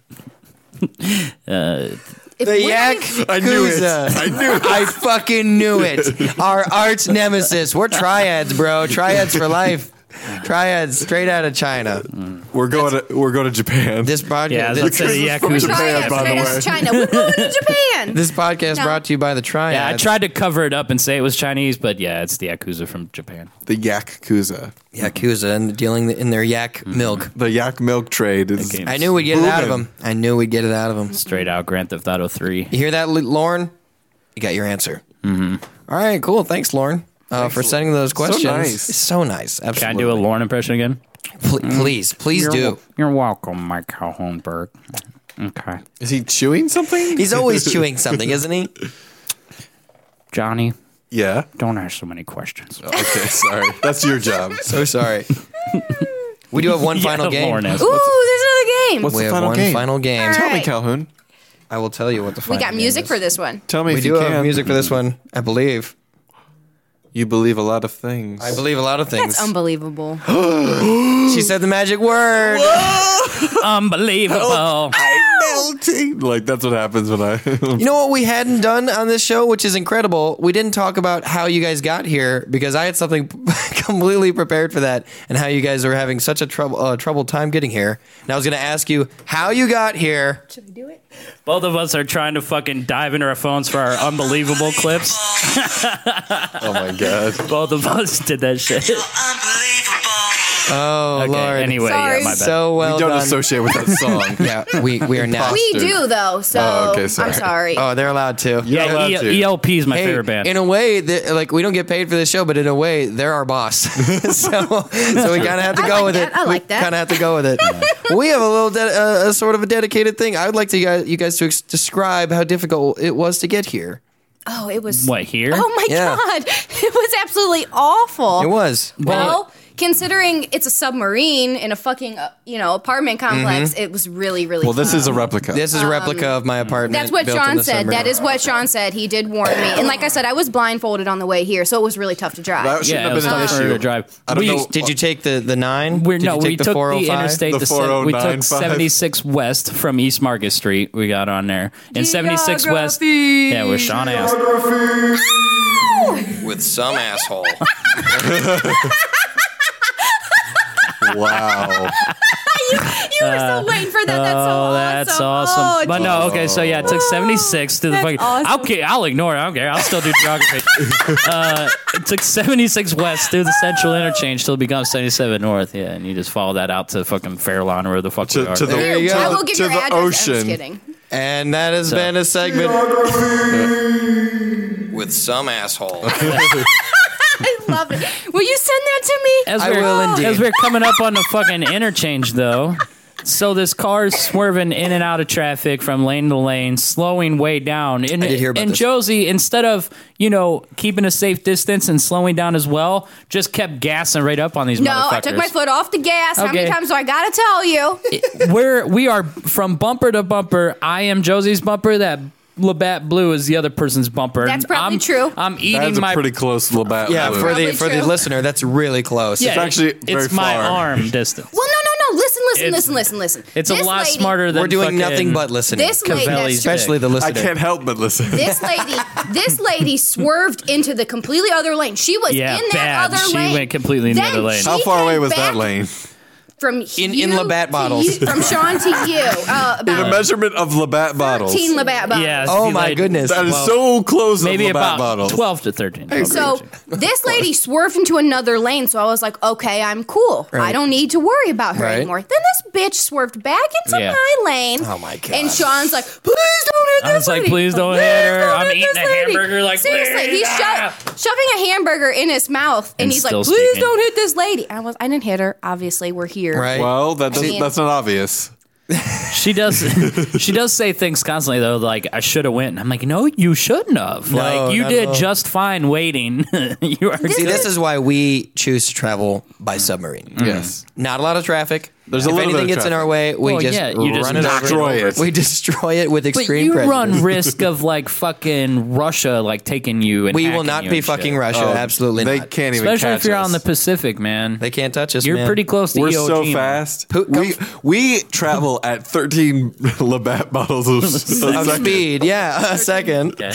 If The we're yak. leaving- I knew it. Yakuza. I knew it. I fucking knew it. Our arch nemesis. We're triads, bro. Triads for life. Triads straight out of China. We're going to Japan. This podcast. Yeah, I was this, about to say the from Yakuza. Japan, Triads by the straight out way. of China. We're going to Japan. this podcast No. brought to you by the Triads. Yeah, I tried to cover it up and say it was Chinese, but yeah, it's the Yakuza from Japan. The Yakuza. Yakuza and dealing in their yak milk. The yak milk trade is. Okay. I knew we'd get it out of Booming. them. I knew we'd get it out of them. Straight out Grand Theft Auto 3. You hear that, Lauren? You got your answer. Mm-hmm. All right, cool. Thanks, Lauren, for sending those questions. nice. It's so nice. Can I Absolutely. do a Lauren impression again? Please do. You're welcome, Mike Calhounberg. Okay. Is he chewing something? He's always chewing something, isn't he? Johnny, Yeah. don't ask so many questions. Okay, sorry. That's your job. So sorry. We do have one final game. Lauren asked. Ooh, there's another game. What's We the have final one game? final game. All Tell me, right. Calhoun. I will tell you what the We final got game music is. for this one. Tell me We if do you have can. music for this one, I believe. You believe a lot of things. I believe a lot of things. That's unbelievable. She said the magic word. Unbelievable. I'm melting. Like, that's what happens when I. You know what we hadn't done on this show, which is incredible? We didn't talk about how you guys got here because I had something completely prepared for that and how you guys are having such a troubled time getting here. And I was going to ask you how you got here. Should we do it? Both of us are trying to fucking dive into our phones for our unbelievable clips. Oh my god. Both of us did that shit. Oh, Okay, Lord. anyway, Sorry. yeah, my bad. So well We don't done. associate with that song. Yeah, we are now. We do though, so Oh, okay, sorry. I'm sorry. Oh, they're allowed to. yeah, allowed to. ELP is my Hey, favorite band. in a way, like we don't get paid for this show, but in a way, they're our boss. so we kind of have to I go like with that. it. I like that. Kind of have to go with it. We have a little a sort of a dedicated thing. I would like you guys to describe how difficult it was to get here. Oh, it was. What, here? Oh my Yeah. god, it was absolutely awful. It was. Well, considering it's a submarine in a fucking apartment complex, it was really really. Well, this tough. is a replica. This is a replica of my apartment. That's what built in Sean the said. suburb. That is what Sean said. He did warn me, and like I said, I was blindfolded on the way here, so it was really tough to drive. That shouldn't Yeah, it have was been an tough for her issue. to drive. I don't know. Did you take the 9? We're, Did no, you we take the took 405? the interstate. The We took 4095? 76 West from East Market Street. We got on there. And 76 West. Yeah, where Sean asked. With with some asshole. Wow. You were so waiting for that. That's so awesome. That's awesome. Oh, But no, okay, so yeah, it took 76 to the That's fucking. awesome. Okay, I'll ignore it. I don't care. I'll still do geography. It took 76 west through the central interchange till it becomes 77 north. Yeah, and you just follow that out to fucking Fairlawn or where the fuck we are. To the, There you go. I will give to your the address. I'm ocean. just kidding. And that has been a segment with some asshole. I love it. Will you send that to me? As I we're, will indeed. As we're coming up on the fucking interchange, though, so this car's swerving in and out of traffic from lane to lane, slowing way down. And, I did hear about and this. Josie, instead of, keeping a safe distance and slowing down as well, just kept gassing right up on these No, motherfuckers. I took my foot off the gas. How many Okay. times do I gotta tell you? We are from bumper to bumper. I am Josie's bumper. That Labatt Blue is the other person's bumper. That's probably I'm, true. I'm eating That's a my. pretty close Labatt. Yeah, Blue. for the Probably true. listener, that's really close. Yeah, It's actually very it's my far. arm distance. Well, no. It's- Listen. It's a This lot lady- smarter than We're doing fucking nothing but listening. This lady, Cavelli's especially the I listener. can't help but listen. this lady swerved into the completely other lane. She was Yeah, in that bad. other She lane. went completely in the Then other lane. she How far away came was back that lane? From In you Labatt to bottles. you- from Sean to you. In a About measurement of Labatt bottles. 13 Labatt bottles. Yeah. Oh see, my like, goodness. That is Well, so close maybe of Labatt about bottles. 12 to 13. So this lady swerved into another lane, so I was like, okay, I'm cool. Right. I don't need to worry about her Right. anymore. Then this bitch swerved back into Yeah. my lane. Oh, my God. And Sean's like, please don't hit this I was like, lady. please don't hit her. don't I'm hit eating this a lady." hamburger, like, seriously, please, he's shoving a hamburger in his mouth, and And he's like, still please speaking. don't hit this lady. I didn't hit her. Obviously, we're here. Right. Well, mean- that's not obvious. She does. She does say things constantly though, like I should have went. And I'm like, no, you shouldn't have. No, like you not at did all. just fine waiting. You are. See, this is why we choose to travel by submarine. Yes. Not a lot of traffic. There's a if little bit anything of gets in traffic. our way, we Well, just yeah, you just run it over. destroy it. We destroy it with But extreme you prejudice. run risk of like fucking Russia like taking you. And We will hacking not you be and shit. fucking Russia. Oh, Absolutely They not. can't even Especially catch if you're us. on the Pacific, man. They can't touch us. You're man. pretty close to We're EOG, so man. fast. Come- We travel at 13 Labatt bottles of Of second. speed, yeah, a second. Okay.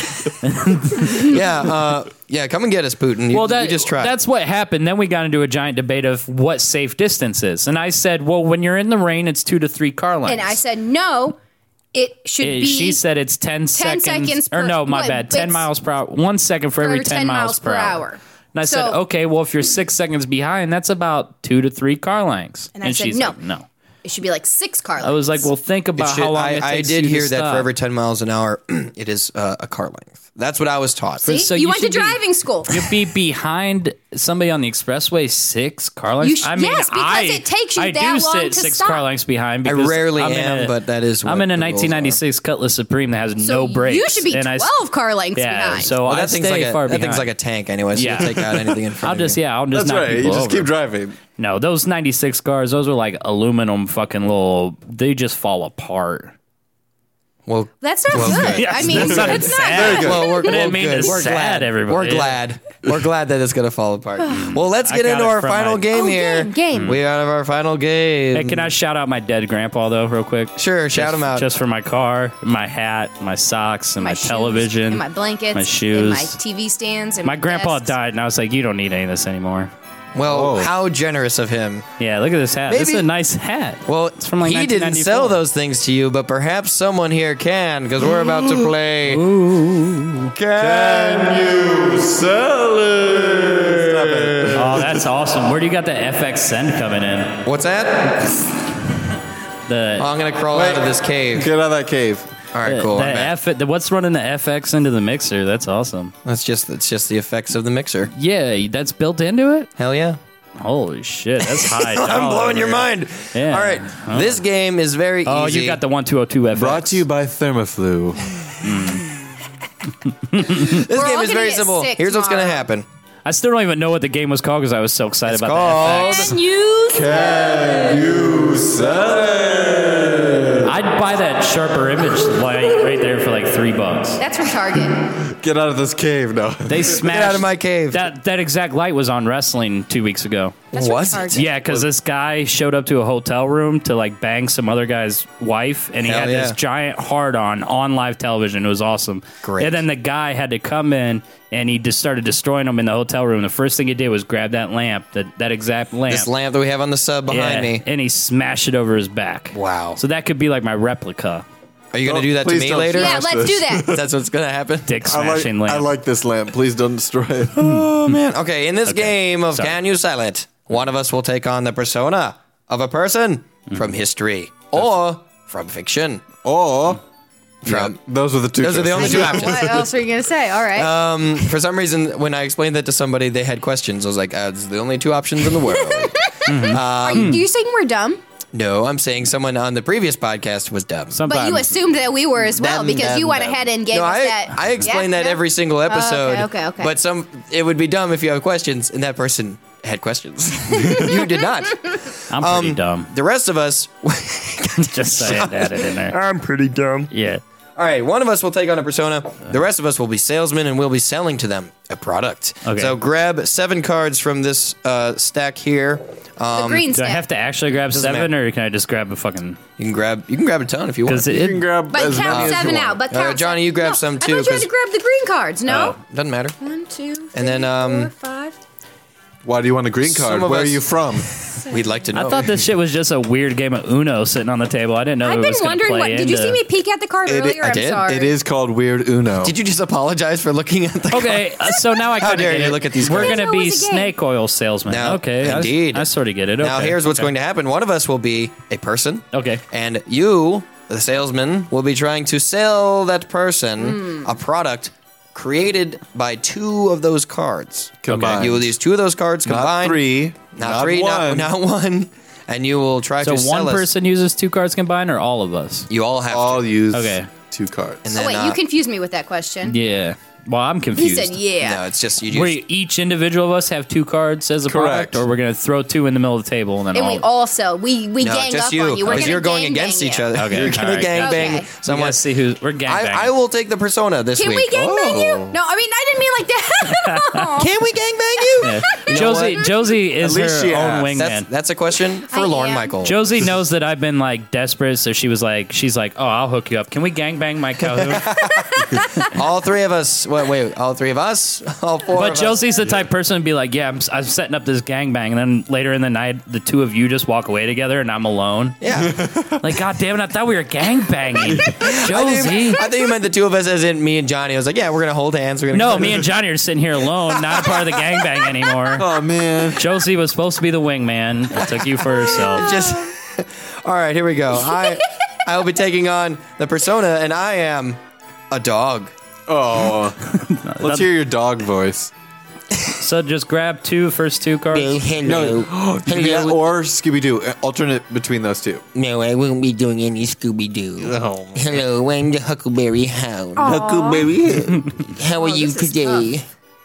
Yeah, come and get us, Putin. You, Well, you just tried. that's what happened. Then we got into a giant debate of what safe distance is. And I said, well, when you're in the rain, it's 2 to 3 car lengths. And I said, no, it should be. She said it's 10 seconds or per- no, my what, bad. 10 it's- miles per hour. 1 second for every 10 miles per hour. And I said, So- okay, well, if you're 6 seconds behind, that's about 2 to 3 car lengths. And I said, she's no. like, no. It should be like 6 car lengths. I was like, well, think It about should- how long it I takes did you hear to that stop. for every 10 miles an hour, it is a car length. That's what I was taught. See? so you you went to should be- driving school. You'd be behind somebody on the expressway 6 car lengths. You yes, because it takes you I that do long sit to 6 stop. car lengths behind. I Because rarely I'm in am, but that is what I'm in a the rules 1996 Cutlass Supreme that has So no brakes. you should be and 12 car lengths yeah, behind. so Well, I that thing's stay like far that behind. thing's like a tank anyway, so Yeah. you'll take out anything in I'll front just of you. I'll just That's knock right. You people just over. keep driving. No, those 96 cars, those are like aluminum fucking little. They just fall apart. Well, That's not Well, good. good. I mean, That's not it's sad. not Very good. well, we're, I didn't well, mean good. to We're sad glad. everybody. We're glad. We're glad that it's going to fall apart. Well, let's I get got into it our from final my- game here. game. We have our final game. Hey, can I shout out my dead grandpa though, real quick? Sure, shout him out. Just for my car, my hat, my socks, and my, shoes, television, and my blankets, my shoes. and my TV stands, and My grandpa desks. died, and I was like, "You don't need any of this anymore." Well, Oh. how generous of him. Yeah, look at this hat. This is Maybe- a nice hat. Well, it's from like he didn't 1994. sell those things to you, but perhaps someone here can, because we're about to play. Can you sell it? Stop it. Oh, that's awesome. Where do you got the FX Send coming in? What's that? The I'm gonna crawl out of this cave. Get out of that cave. All right, cool. The I'm back. what's running the FX into the mixer? That's awesome. It's just the effects of the mixer. Yeah, that's built into it. Hell yeah. Holy shit, that's high. I'm blowing your mind. Yeah. All right, this game is very Oh, easy. you got the 1202 FX. Brought to you by Thermoflu. This We're game all is gonna very get simple. sick Here's what's gonna tomorrow. happen. I still don't even know what the game was called because I was so excited It's about called- the FX. Can you? Can you sell it? I'd buy that sharper image light right there for like $3. That's from Target. Get out of this cave now. They smashed. out of my cave. That exact light was on wrestling 2 weeks ago. That's Was from it? Target. Yeah, because this guy showed up to a hotel room to like bang some other guy's wife, and he Hell had yeah. this giant hard on live television. It was awesome. Great. And then the guy had to come in and he just started destroying them in the hotel room. The first thing he did was grab that lamp, that exact lamp. This lamp that we have on the sub behind me. And he smashed it over his back. Wow. So that could be like my replica. Are you going to do that to Please me don't later? Yeah, let's do that. That's what's going to happen? Dick smashing lamp. I like this lamp. Please don't destroy it. Oh, man. Okay, in this Okay. game of Sorry. Can You Sell It, one of us will take on the persona of a person from history or from fiction. Or From those are the two. Those are the only two options. What else are you going to say? All right. For some reason, when I explained that to somebody, they had questions. I was like, this is the only two options in the world. Are you saying we're dumb? No, I'm saying someone on the previous podcast was dumb. Sometimes. But you assumed that we were as well Them, because them, you went them. ahead and gave No, us that. I explain that Yeah? every single episode. Okay. But it would be dumb if you have questions and that person had questions. You did not. I'm pretty dumb. The rest of us. Just say it, add it in there. I'm pretty dumb. Yeah. All right, one of us will take on a persona. The rest of us will be salesmen, and we'll be selling to them a product. Okay. So grab 7 cards from this stack here. The green Do I stack. have to actually grab Doesn't 7, matter. or can I just grab a fucking? You can grab a ton if you want. Because You can it. grab But as many count as you 7 want. out. But count Johnny, you grab some, too, I thought you had 'cause- to grab the green cards. No. Doesn't matter. 1, 2, 3, And then, 4, 5. Why do you want a green Some card? of Where are us- you from? We'd like to know. I thought this shit was just a weird game of Uno sitting on the table. I didn't know I've it been was going to wondering play what. Did you into- see me peek at the card earlier? I I'm did. sorry. It is called Weird Uno. Did you just apologize for looking at the Okay, so now I How kind of dare get you it. look at these We're cards. going to I be didn't know it was a game. snake oil salesman. Now, Okay, indeed. I sort of get it. Now, Okay. here's what's Okay. going to happen. One of us will be a person. Okay. And you, the salesman, will be trying to sell that person a product created by 2 of those cards. Combined. You will use 2 of those cards Not combined. 3. Not 3, one. not 1. And you will try So to sell one us. person uses 2 cards combined, or all of us? You all have All to. use Okay. 2 cards. And Oh, then, wait, you confused me with that question. Yeah. Well, I'm He confused. said, "Yeah." No, it's just you Where use. each individual of us have 2 cards as a Correct. product, or we're going to throw 2 in the middle of the table and then And all. we also we No, gang just up you. on you. We're Because gonna you're going gang against bang each you. other. Okay, You're going all to right. gang bang Okay. someone. Let's see who's we're gang banging. I will take the persona this Can week. we gang bang you? Oh. No, I mean I didn't mean like that. Can we gang bang you? Yeah. You know Josie, what? Josie is At least her she own asked. wingman. That's a question for I Lauren am. Michael. Josie knows that I've been like desperate, so she's like, oh, I'll hook you up. Can we gangbang my Calhoun? All 3 of us. Wait, all 3 of us? All 4 But of us? Josie's the type person to be like, yeah, I'm setting up this gangbang, and then later in the night, the 2 of you just walk away together, and I'm alone. Yeah. Like, God damn it, I thought we were gangbanging. Josie. I think you meant the 2 of us as in me and Johnny. I was like, yeah, we're going to hold hands. We're gonna No, me and Johnny are sitting here alone, not a part of the gangbang anymore. Oh, man. Josie was supposed to be the wingman. It took you for herself. just. All right, here we go. I will be taking on the persona, and I am a dog. Oh. Let's hear your dog voice. So just grab first two cards. Hello. Yeah, or Scooby Doo. Alternate between those 2. No, I won't be doing any Scooby Doo. Oh. Hello, I'm the Huckleberry Hound. Huckleberry. How are you this is today?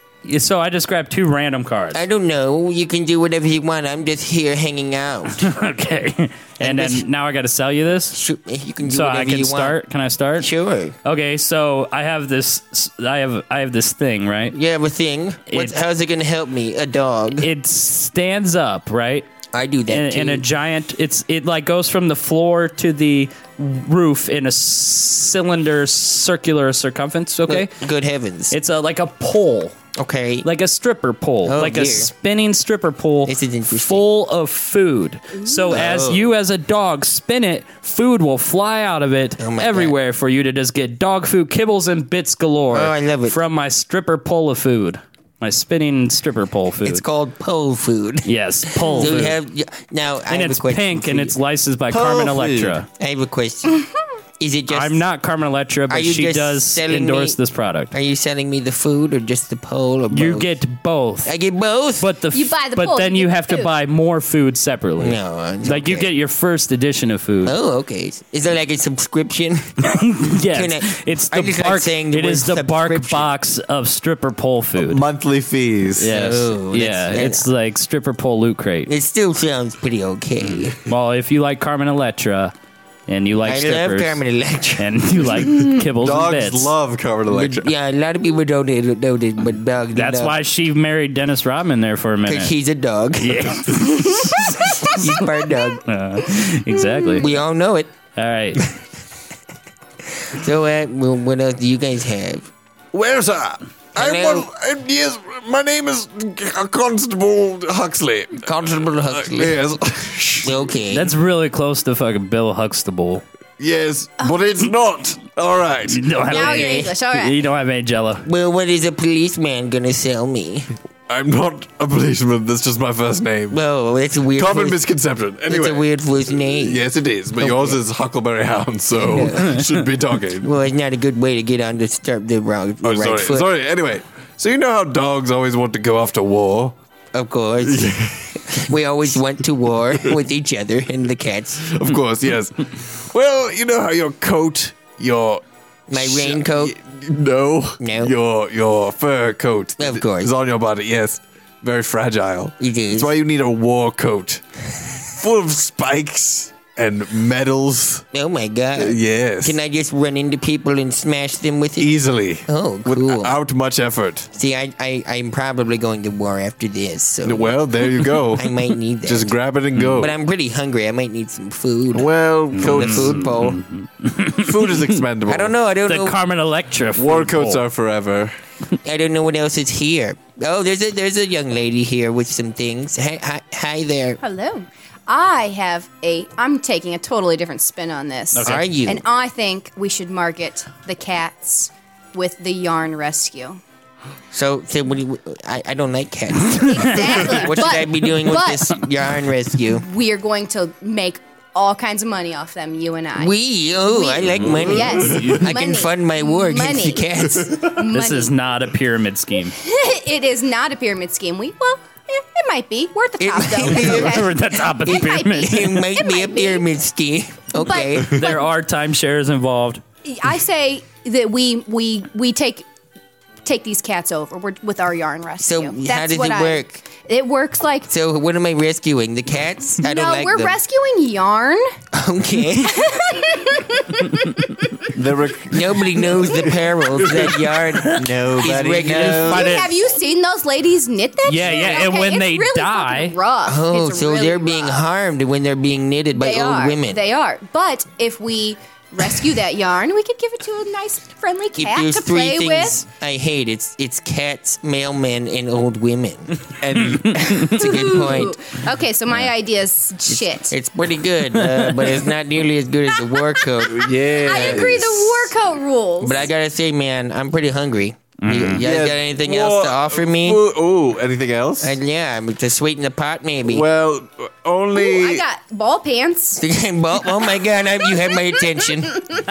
So I just grabbed 2 random cards. I don't know. You can do whatever you want. I'm just here hanging out. Okay. And then now I got to sell you this. Sure, you can do So whatever I can you start. Can I start? want. Sure. Okay. So I have this. I have this thing, right? You have a thing. How's it going to help me? A dog. It stands up, right? I do that too. In a giant. It like goes from the floor to the roof in a cylinder, circular circumference. Okay. Good heavens. It's like a pole. Okay. Like a stripper pole, Oh, like dear. a spinning stripper pole, This is interesting. full of food. So as you, as a dog, spin it, food will fly out of it Oh my everywhere for you to just get dog food, kibbles, and bits galore. Oh, I love it. From my stripper pole of food, my spinning stripper pole food. It's called pole food. yes, pole So food, we have now. I and have it's a question pink for and you. it's licensed by Pole Carmen food. Electra. I have a question. Is it just? I'm not Carmen Electra, Are but you she just does selling endorse me- this product. Are you selling me the food or just the pole or both? You get both. I get both. But You buy the but pole, then you you get have the to food. buy more food separately. No, it's like you okay. get your first edition of food. Oh, okay. Is there like a subscription? yes, can I- it's I the just like bark. saying the It is word the bark subscription. box of stripper pole food. Monthly fees. Yes, Oh, yeah, that's- it's like stripper pole loot crate. It still sounds pretty okay. Well, if you like Carmen Electra, and you like I love strippers, Carmen Electra. and you like kibbles and Dogs bits. love Carmen Electra. Yeah, a lot of people don't know this, but dogs. That's why she married Dennis Rodman there for a minute. Because he's a dog. yeah, He's part dog. exactly. We all know it. All right. So, what else do you guys have? Where's that? Yes, my name is Constable Huxley. Constable Huxley. Yes. Okay. That's really close to fucking Bill Huxtable. Yes, but it's not. All right. You don't have Now any, you're English. All right. you don't have any Jello. Well, what is a policeman gonna sell me? I'm not a policeman. That's just my first name. Oh, that's a weird. Common first, misconception. that's Anyway. a weird first name. Yes, it is. But yours is Huckleberry Hound, so should be talking. Well, it's not a good way to get on to start the wrong the Oh, right sorry. foot. Sorry. Anyway, so you know how dogs always want to go off to war? Of course. We always went to war with each other and the cats. Of course, yes. Well, you know how your coat, My raincoat. No. No. Your fur coat. Of course. Is on your body, yes. Very fragile. It is. That's why you need a war coat. Full of spikes and metals. Oh my god. Yes. Can I just run into people and smash them with it? Easily. Oh, cool. Without much effort. See, I'm probably going to war after this, so Well, there you go. I might need that. Just grab it and go. But I'm pretty hungry. I might need some food. well, From the coats. food bowl. Food is expendable. I don't know. I don't The know. Carmen Electra. War food coats bowl. are forever. I don't know what else is here. Oh, there's a young lady here with some things. Hi there. Hello. I'm taking a totally different spin on this. Okay. Are you? And I think we should market the cats with the yarn rescue. So what do you, I don't like cats. Exactly. What should I be doing with but this yarn rescue? We are going to make all kinds of money off them, you and I. I like money. Yes. I can fund my war against the cats. This is not a pyramid scheme. It is not a pyramid scheme. It might be. We're at the top, though. might be. It's okay. We're at the top of the It might pyramid. It might be a might be. pyramid scheme. Okay. There are timeshares involved. I say that we take these cats over with our yarn rescue. So how does it work? It works like. So what am I rescuing? The cats? I don't No, like we're them. rescuing yarn. Okay. Nobody knows the perils that yarn Nobody regular- knows. But it- Have you seen those ladies knit that? Yeah, shit? yeah, and Okay, when it's they really die- fucking rough. Oh, It's so really they're being rough. harmed when they're being knitted by They old are. women. They are. But if we rescue that yarn, we could give it to a nice, friendly If cat there's to three play things with. I hate, it's cats, mailmen, and old women. And That's a good point. Okay, so my idea is shit. It's pretty good, but it's not nearly as good as the war coat. yeah. I agree. The war coat rules. But I gotta say, man, I'm pretty hungry. You guys Yeah, got anything else to offer me? Oh, anything else? Yeah, to sweeten the pot, maybe. Well, only. Ooh, I got ball pants. Oh my god, you have my attention.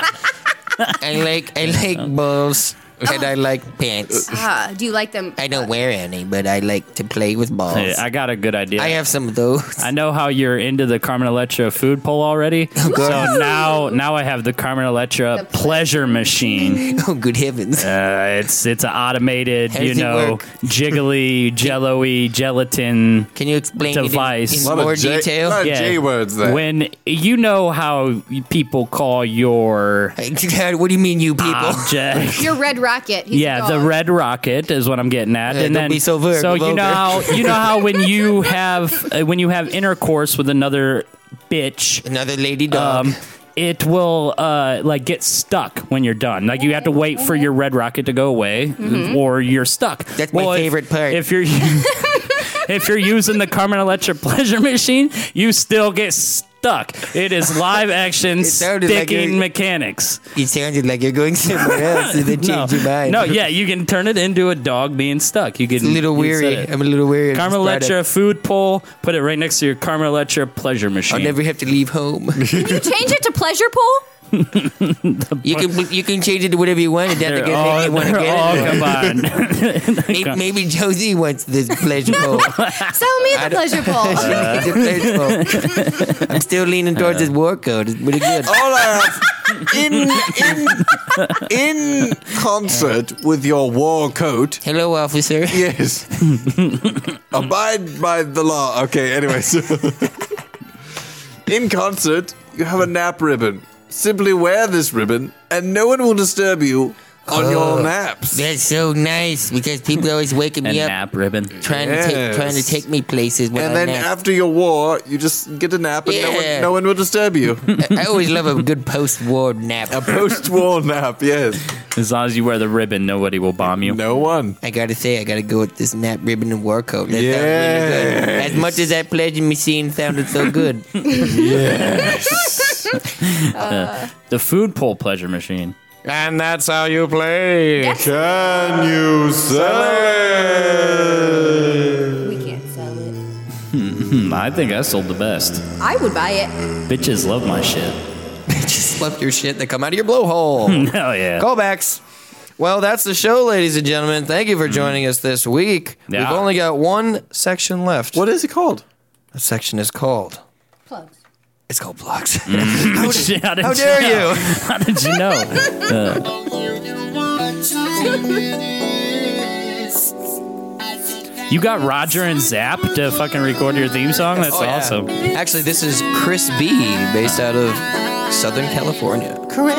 I like balls and I like pants. Do you like them? I don't wear any, but I like to play with balls. Hey, I got a good idea. I have some of those. I know how you're into the Carmen Electra food poll already. So now I have the Carmen Electra The pleasure machine. Oh, good heavens. It's an automated, How does it work? jiggly, jello-y, gelatin. Can you explain Device. it in lot of more J- detail? lot of J words there. When you know how people call your God, what do you mean, you people? object. Your red rocket. He's a Yeah, the dog. red rocket is what I'm getting at, Yeah, and don't then be so vulgar. so you know how when you have intercourse with another bitch, Another lady dog. it will like get stuck when you're done. Like you have to wait for your red rocket to go away, or you're stuck. That's my favorite part. If you're if you're using the Carmen Electra pleasure machine, you still get stuck. It is live action sounded like sticking you're- mechanics. It sounded like you're going somewhere else and then change your mind. No, yeah, you can turn it into a dog being stuck. You can It's a little you set weary. it. I'm a little weary. of this Carmen Electra product. food pole. Put it right next to your Carmen Electra pleasure machine. I'll never have to leave home. Can you change it to pleasure pool? You can change it to whatever you want. It doesn't They're all, make you want to they're all get it. combined. Maybe Josie wants this pleasure pole. Sell me the pleasure pool. It's a pleasure pole. I'm still leaning towards this war coat. It's pretty good. all I have in concert with your war coat. Hello, officer. Yes. Abide by the law. Okay, anyway, so in concert, you have a nap ribbon. Simply wear this ribbon, and no one will disturb you on your naps. That's so nice because people are always waking And me up nap ribbon. trying to Yes. take me places when And I then nap. after your war, you just get a nap and Yeah. no one will disturb you. I always love a good post-war nap. A post-war nap, yes. As long as you wear the ribbon, nobody will bomb you. No one. I gotta say, I gotta go with this nap ribbon and war coat. That sounds really Yes. good. As much as that pledging machine sounded so good. The food pull pleasure machine. And that's how you play. Can you sell it? We can't sell it. I think I sold the best. I would buy it. Bitches love my shit. Just left your shit that come out of your blowhole. Hell yeah. Callbacks. Well, that's the show, ladies and gentlemen. Thank you for joining us this week. Yeah. We've only got one section left. What is it called? That section is called? Plugs. It's called Plugs. How How dare you? How did you know? You got Roger and Zapp to fucking record your theme song? That's Oh, yeah. awesome. Actually, this is Chris B, based out of Southern California.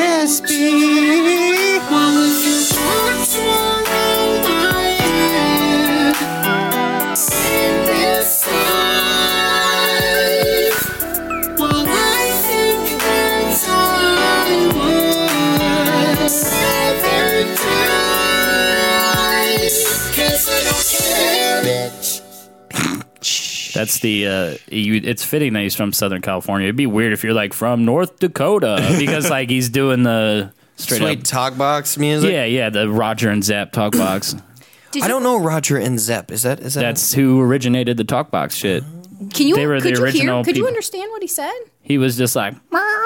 That's the it's fitting that he's from Southern California. It'd be weird if you're like from North Dakota because like he's doing the straight Sweet up. talk box music. Yeah, the Roger and Zapp talk box. Did I don't know Roger and Zepp. Is that? That's who originated the talk box shit. Can you? They were the could you original hear? Could you people. understand what he said? He was just like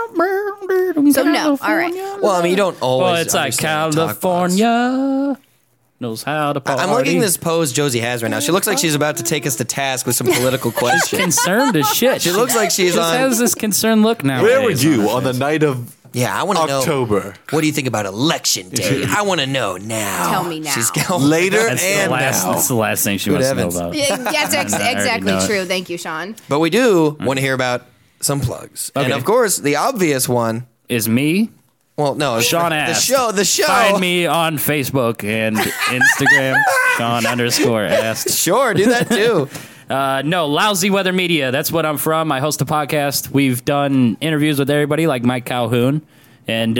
So no. All right. Well, I mean, you don't always. Well, it's like understand the talk box. California knows how to party. I'm liking this pose Josie has right now. She looks like she's about to take us to task with some political questions. Concerned as shit. She looks like she's just on. has this concerned look now. Where were you on the night of Yeah, I want to know. October? What do you think about election day? I want to know now. Tell me now. She's going Later That's and now. that's the last thing she Good wants to know heavens. about. Yeah, that's already exactly know it. true. Thank you, Sean. But we do want to hear about some plugs. And Okay. of course, the obvious one. Is me? Well, no, Sean the asked. show. Find me on Facebook and Instagram. Sean_asked. Sure, do that too. No, Lousy Weather Media. That's what I'm from. I host a podcast. We've done interviews with everybody like Mike Calhoun. And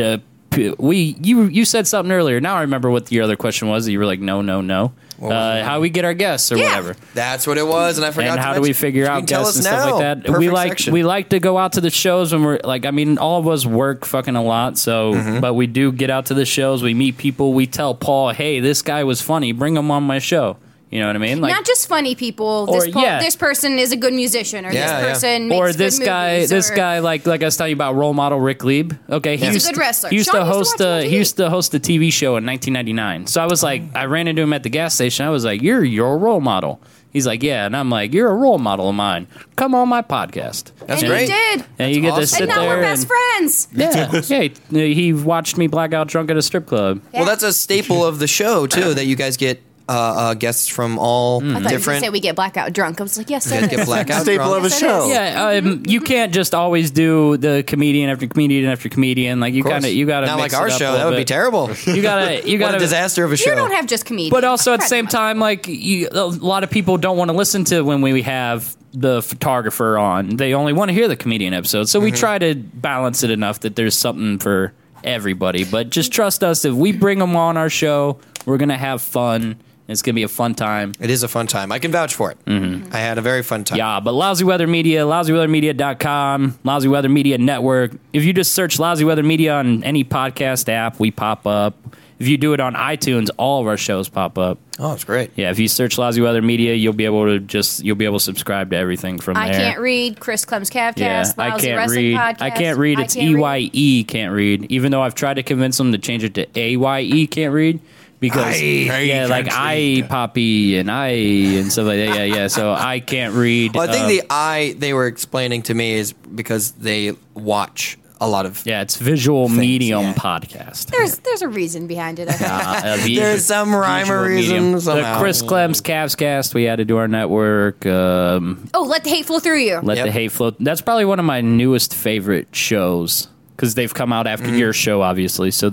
you said something earlier. Now I remember what your other question was. You were like, no. How we get our guests or Yeah. whatever. That's what it was, and I forgot. And to how do we mention. figure You out can tell guests us and stuff now. like that? Perfect We like to go out to the shows when we're like, I mean, all of us work fucking a lot, so Mm-hmm. but we do get out to the shows. We meet people. We tell Paul, hey, this guy was funny. Bring him on my show. You know what I mean? Like, Not just funny people. Or, This, yeah. this person is a good musician, or Yeah, this person makes or good this guy, movies, or- like I was telling you about role model Rick Lieb. Okay, He's a good wrestler. He used Sean to host watch him on he TV. used to host a TV show in 1999. So I was like, I ran into him at the gas station. I was like, you're a role model. He's like, yeah, and I'm like, you're a role model of mine. Come on my podcast. That's and great. he did. And you get to awesome. sit And now there we're best and friends. yeah, he watched me black out drunk at a strip club. Well, that's a staple of the show too. That you guys get guests from all I thought you were going to different. say we get blackout drunk. I was like, yes, you guys that get is. blackout Staple drunk. of a show. Yeah, you can't just always do the comedian after comedian after comedian. Like you Of course. kind of you got to Not mix like our it up show. a That little would be bit. terrible. You gotta What a disaster of a show. You don't have just comedians. But also at the Pretty same much. time, like a lot of people don't want to listen to when we have the photographer on. They only want to hear the comedian episode. So we try to balance it enough that there's something for everybody. But just trust us. If we bring them on our show, we're gonna have fun. It's gonna be a fun time. It is a fun time. I can vouch for it. I had a very fun time. Yeah, but Lousy Weather Media, lousyweathermedia.com, Lousy Weather Media Network. If you just search Lousy Weather Media on any podcast app, we pop up. If you do it on iTunes, all of our shows pop up. Oh, it's great. Yeah, if you search Lousy Weather Media, you'll be able to subscribe to everything from I there. can't read Chris Clem's Cavcast, Yeah, I Lousy can't Wrestling read. Podcast. I can't read. It's can't read. EYE can't read. Even though I've tried to convince them to change it to AYE can't read because like I poppy and I and stuff like that. Yeah. So I can't read. Well, I think the I they were explaining to me is because they watch a lot of. it's visual medium yeah. podcast. There's a reason behind it. I think. There's some rhyme or Visual reason medium. somehow. The Chris Clem's Cavscast we had to do our network. Oh, let the hate flow through you. Let Yep. the hate flow. That's probably one of my newest favorite shows because they've come out after your show, obviously. So they're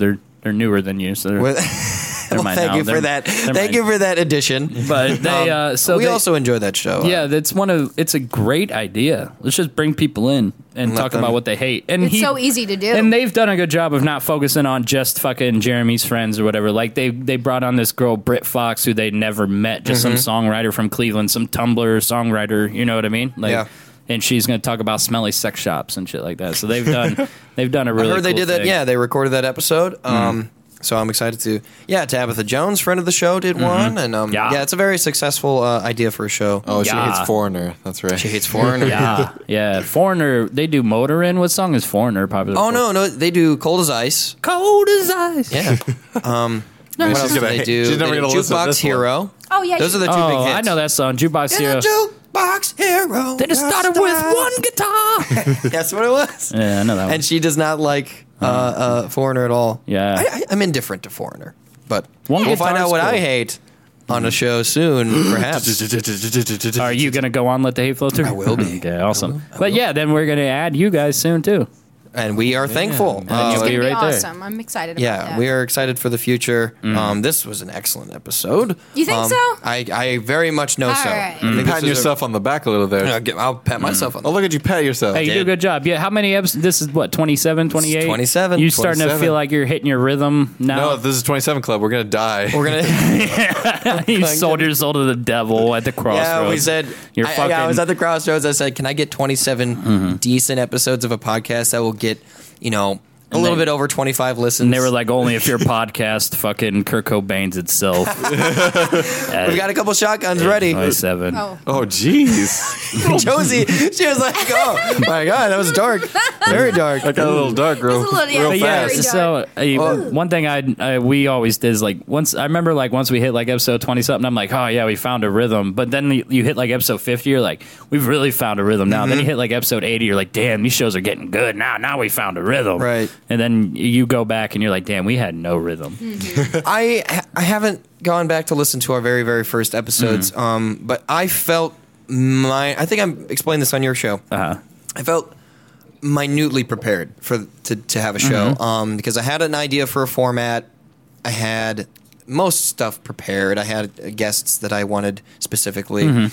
They're newer than you, so they're Well, mine thank now. you for They're- that. they're Thank mine. you for that addition. But they, so we they, also enjoy that show. yeah, it's a great idea. Let's just bring people in and Let talk them- about what they hate. And It's so easy to do. And they've done a good job of not focusing on just fucking Jeremy's friends or whatever. Like they brought on this girl Britt Fox who they never met, just some songwriter from Cleveland, some Tumblr songwriter. You know what I mean? Like, Yeah. And she's going to talk about smelly sex shops and shit like that. So they've done a really. I heard they cool did that. thing. Yeah, they recorded that episode. So I'm excited to. Yeah, Tabitha Jones, friend of the show, did one, and Yeah. it's a very successful idea for a show. Oh, she Yeah. hates Foreigner. That's right. She hates Foreigner. Yeah. Foreigner. They do Motorin. What song is Foreigner popular? Oh for? no, they do Cold as Ice. Cold as ice. Yeah. What else do they do? She's never They do gonna listen to Jukebox this one. Hero. Oh yeah. Those are the two Oh, big hits. I know that song. Jukebox Hero. Jukebox Hero. They just started with one guitar. That's what it was. Yeah, I know that one. And she does not like Foreigner at all. Yeah. I'm indifferent to Foreigner, but One we'll find guitar's out what I cool. hate on a show soon, perhaps. Are you going to go on Let the Hate Flow too? I will be. Okay, awesome. But yeah, then we're going to add you guys soon too. And we are thankful. And It's you'll gonna be be right there. awesome. I'm excited about Yeah, that. we are excited for the future. This was an excellent episode. You think so? I very much know All so. right. I think this Patting is yourself on the back a little there. I'll pat myself on Oh, look at you pat yourself. Hey, you do a did. good job. Yeah, how many episodes? This is what, 27, 28? 27. You starting to 27. feel like you're hitting your rhythm now? No, this is 27 Club. We're going to die. We're gonna. You sold your soul to the devil at the crossroads. Yeah, we said. You're I, fucking. I was at the crossroads. I said, "Can I get 27 decent episodes of a podcast that will get, a little bit over 25 listens?" and they were like, only if your podcast fucking Kurt Cobain's itself. "We've got a couple shotguns ready." 27. Oh. Oh, jeez. Josie, she was like, "Oh my god, that was dark, very dark." That got a little dark real, It's a little- yeah, real but Yeah, Very fast. so one thing we always did is like once we hit like episode 20 something, I'm like, oh yeah, we found a rhythm. But then you hit like episode 50, you're like, we've really found a rhythm now. Then you hit like episode 80, you're like, damn, these shows are getting good now. Now we found a rhythm, Right. And then you go back and you're like, damn, we had no rhythm. I haven't gone back to listen to our very, very first episodes, but I felt I think I explained this on your show. Uh-huh. I felt minutely prepared to have a show because I had an idea for a format. I had most stuff prepared. I had guests that I wanted specifically,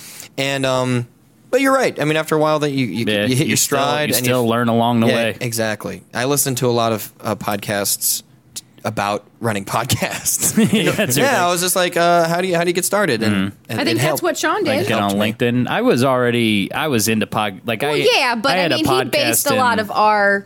and but you're right. I mean, after a while, that you hit your stride. You and still learn along the yeah, way. Exactly. I listened to a lot of podcasts about running podcasts. Yeah, that's your Yeah, thing. I was just like, how do you get started? And I think that's what Sean did. Like get on LinkedIn. I was into Well, yeah, but I mean, he based a lot of our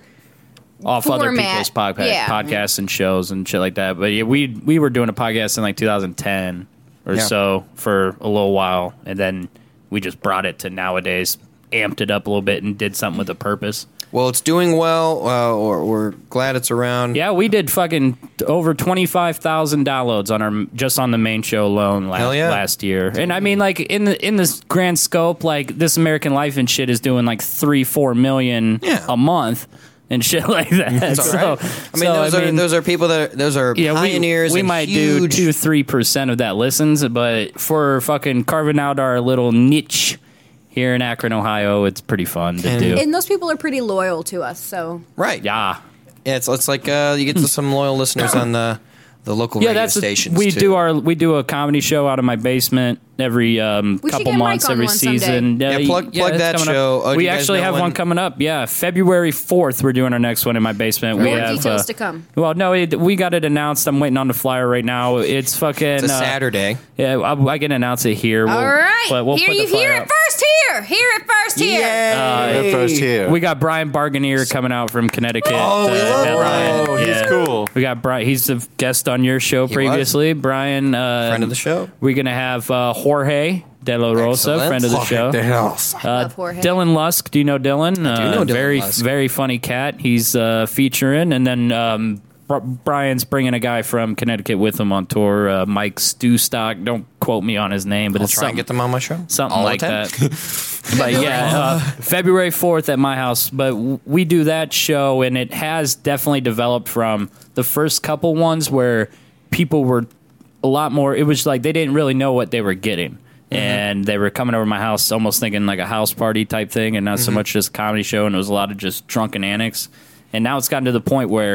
off other format. people's podcasts and shows and shit like that. But yeah, we were doing a podcast in like 2010 or Yeah. so for a little while, and then we just brought it to nowadays, amped it up a little bit, and did something with a purpose. Well, it's doing well. We're glad it's around. Yeah, we did fucking over 25,000 downloads on the main show alone Hell yeah. last year. And I mean, like in this grand scope, like This American Life and shit is doing like 3-4 million Yeah. a month and shit like that. It's all right. I mean, those are people those are pioneers. We and might huge, do 2-3% of that listens, but for fucking carving out our little niche here in Akron, Ohio, it's pretty fun to do. and those people are pretty loyal to us. So right. Yeah. Yeah, it's like you get some loyal listeners on the local radio stations. We too. do a comedy show out of my basement every should couple get Mike months on every one someday. season. Yeah, plug it's that coming up. show. Oh, do we you guys actually know have when? one coming up. Yeah, February 4th. We're doing our next one in my basement. more we have details to come. Well, no, we got it announced. I'm waiting on the flyer right now. It's fucking. It's a Saturday. Yeah, I can announce it here. All right, but we'll here put the you hear flyer it up. first here. Hear it first here. They're first here. We got Brian Barganier coming out from Connecticut. Oh, we love headline. Oh, he's cool. We got Brian. He's a guest on your show previously. Brian, Friend of the show. We're gonna have Jorge De La Rosa, Excellent. friend of the show. Love Jorge. Dylan Lusk. Do you know Dylan? do know Dylan very Lusk. very funny cat. He's featuring, and then Brian's bringing a guy from Connecticut with him on tour. Mike Stewstock. Don't quote me on his name, but I'll it's try and something, get them on my show. something All like the time. that. But yeah, February 4th at my house. But we do that show, and it has definitely developed from the first couple ones where people were a lot more. It was like they didn't really know what they were getting. And they were coming over to my house almost thinking like a house party type thing and not so much just a comedy show. And it was a lot of just drunken antics. And now it's gotten to the point where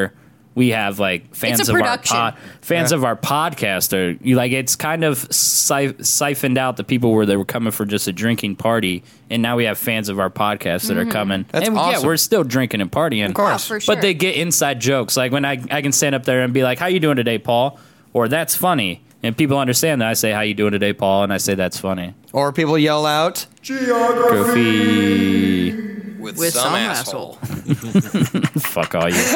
we have like fans It's a of production. of our podcast. Or you like it's kind of siphoned out the people where they were coming for just a drinking party, and now we have fans of our podcast that are coming. That's and awesome. Yeah, we're still drinking and partying, Of course. Oh, for sure. but they get inside jokes. Like when I can stand up there and be like, "How you doing today, Paul?" Or "That's funny," and people understand that I say, "How you doing today, Paul?" and I say, "That's funny." Or people yell out Goofy. with some asshole. Fuck all you.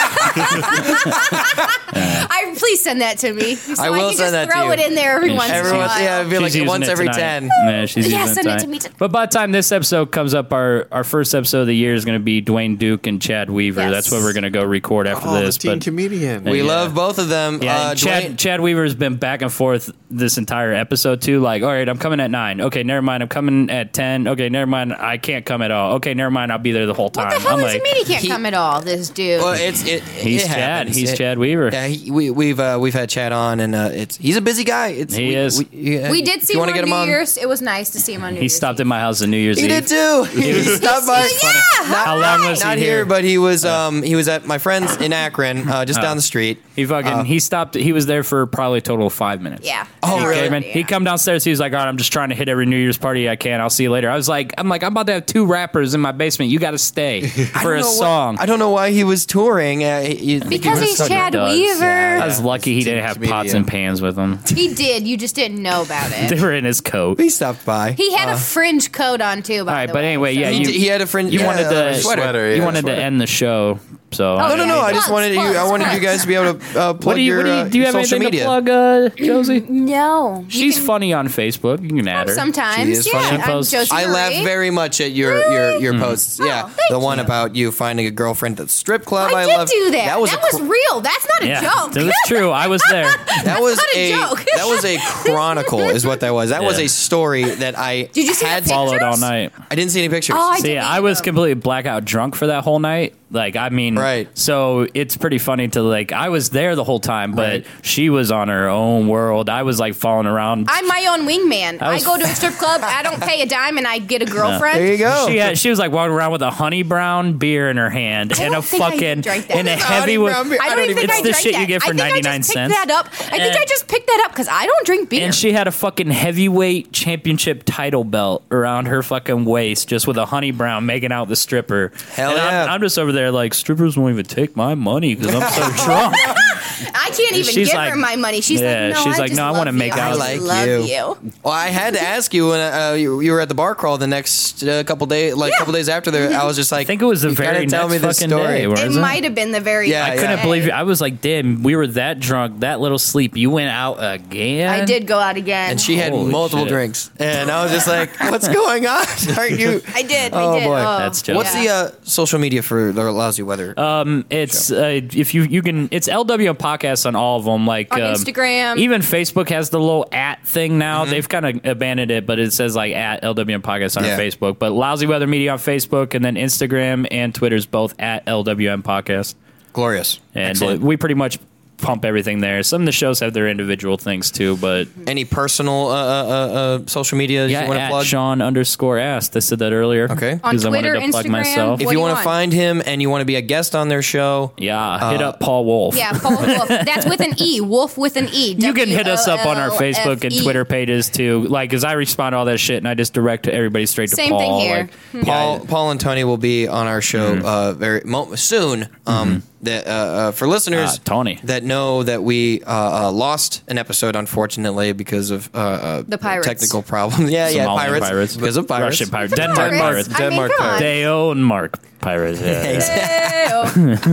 Please send that to me. So I will can send that just to throw you. it in there every once in a Everyone, while. yeah, it'd be She's like using once it every tonight. 10. Yeah, she's Yeah, using send it tonight. to me too. But by the time this episode comes up, our first episode of the year is going to be Dwayne Duke and Chad Weaver. Yes. That's what we're going to go record after Oh, this. the teen But comedian. We Yeah. love both of them. yeah, and Dwayne- Chad Weaver's been back and forth this entire episode too. Like, all right, I'm coming at 9. Okay, never mind. I'm coming at 10. Okay, never mind. I can't come at all. Okay, never mind. I'll be there the whole time. What the hell I'm does like, it mean he can't he- come at all? This dude. Well, he's it Chad. happens. He's Chad Weaver. Yeah, we've had Chad on, and he's a busy guy. He is. we did see you him wanna on get him New on? Year's. It was nice to see him on New He Year's. stopped at my house on New Year's He Eve. did too. He stopped by. How long was Not he here, here? but he was at my friend's in Akron, just down the street. He stopped. He was there for probably a total of 5 minutes. Yeah. Oh, An hour really? Came in. later, He yeah. come downstairs. He was like, "All right, I'm just trying to hit every New Year's party I can. I'll see you later." I'm about to have 2 rappers in my basement. You got to stay for a song. I don't know why he was touring. Because he's Chad Weaver. I was lucky he didn't have pots and pans with him. He did. You just didn't know about They it. were in his coat. He stopped by. He had a fringe coat on too. By All right, the but way, anyway, so- yeah, He had a friend. You wanted the sweater, You yeah, wanted sweater. to end the show, so Oh, No. I just Plugs, wanted you. I plugs, wanted you plugs. guys to be able to plug What do you? your Do you have social anything media. to plug, Josie? No. You She's can- funny on Facebook. You can add her. Sometimes, She is yeah. funny. I'm Posts. Josie I laugh Marie. very much at your posts. Yeah, thank the one you. about you finding a girlfriend at the strip club. I did love do that. That was real. That's not a Yeah, joke. that was true. I was there. that was not a a joke. that was a chronicle, is what that was. That was Yeah. a story that I Did you see had the Followed pictures? all night. I didn't see any pictures. Oh, I See, didn't I was either. completely blackout drunk for that whole night. Like, I mean, Right. So it's pretty funny to like. I was there the whole time, but Right. she was on her own world. I was like falling around. I'm my own wingman. I was- go to a strip club. I don't pay a dime, and I get a girlfriend. There you go. She was like walking around with a honey brown beer in her hand and a don't think I fucking drank that. and a It's heavy. honey brown beer. I don't even think It's I the drank shit that. you get for I think 99 I just cents. Picked that up. I think And- I just picked that up because I don't drink beer. And she had a fucking heavyweight championship title belt around her fucking waist, just with a honey brown, making out the stripper. Hell and yeah. I'm just over there like, strippers won't even take my money because I'm so drunk. I can't even she's give like- her my money. She's Yeah, like, no, she's I like, just no, I love wanna make you. out. I I like love you. you. Well, I had to ask you when you were at the bar crawl the next couple days after there. I was just like, I think it was the you gotta very tell next me this fucking story. day. It wasn't might have been the very. Yeah, I next couldn't day. believe it. I was like, damn, we were that drunk, that little sleep. You went out again? I did go out again. And she had Holy multiple shit. drinks, and I was just like, "What's going on? Aren't you?" I did. Oh, I did. boy. That's joke. What's the social media for the Lousy Weather? It's if you can, it's LWM podcast on all of them. Like On Instagram. even Facebook has the little @ thing now. They've kind of abandoned it, but it says like @ LWM podcast on Yeah. our Facebook. But Lousy Weather Media on Facebook, and then Instagram and Twitter's both @ LWM podcast. Glorious. And Excellent. we pretty much pump everything there. Some of the shows have their individual things too, but Any personal social media you want to yeah, plug? @Sean_asked. I said that earlier. Okay. On 'Cause I wanted Twitter, to plug Instagram, myself. If What you do you want to want? find him and you want to be a guest on their show, Hit up Paul Wolf. Yeah, Paul Wolf. That's with an E. Wolf with an E. You can hit us up on our Facebook and WOLFE. Twitter pages too. Like, because I respond to all that shit and I just direct everybody straight to Same Paul. thing here. Like, Paul and Tony will be on our show very soon. That for listeners, Tony. that know that we lost an episode, unfortunately, because of The pirates. technical problems. Yeah, Somalian pirates. Because of pirates. Russian pirates, Denmark Pirates. pirates. I mean, Denmark come on. pirates. They own Mark pirates. Yeah, Hey, oh.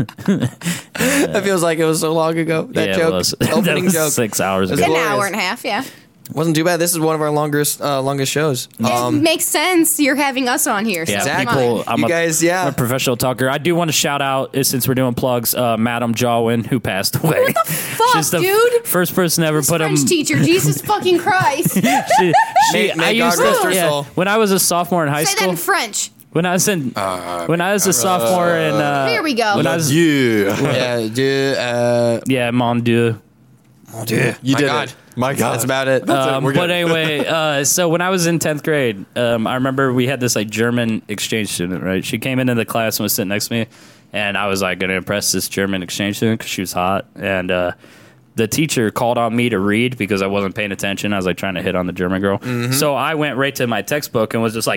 It feels like it was so long ago. That Yeah, it joke, was. opening That was joke, 6 hours It was ago. An glorious. hour and a half, yeah. wasn't too bad. This is one of our longest shows. It makes sense. You're having us on here. So Yeah, come Exactly. on. I'm You a, guys, yeah. I'm a professional talker. I do want to shout out, since we're doing plugs, Madam Jawin, who passed away. What the fuck, She's the dude? first person to ever This put him. French teacher, Jesus fucking Christ. Say May God rest her soul. When I was a sophomore in high that school. in French. When I was a sophomore in Here we go. when I was Yeah. Yeah, dude. mon dieu. Oh, dude. You My did God. it. My God. That's about it. But anyway, so when I was in 10th grade, I remember we had this like German exchange student, right? She came into the class and was sitting next to me, and I was like going to impress this German exchange student because she was hot. And the teacher called on me to read because I wasn't paying attention. I was like trying to hit on the German girl. So I went right to my textbook and was just like,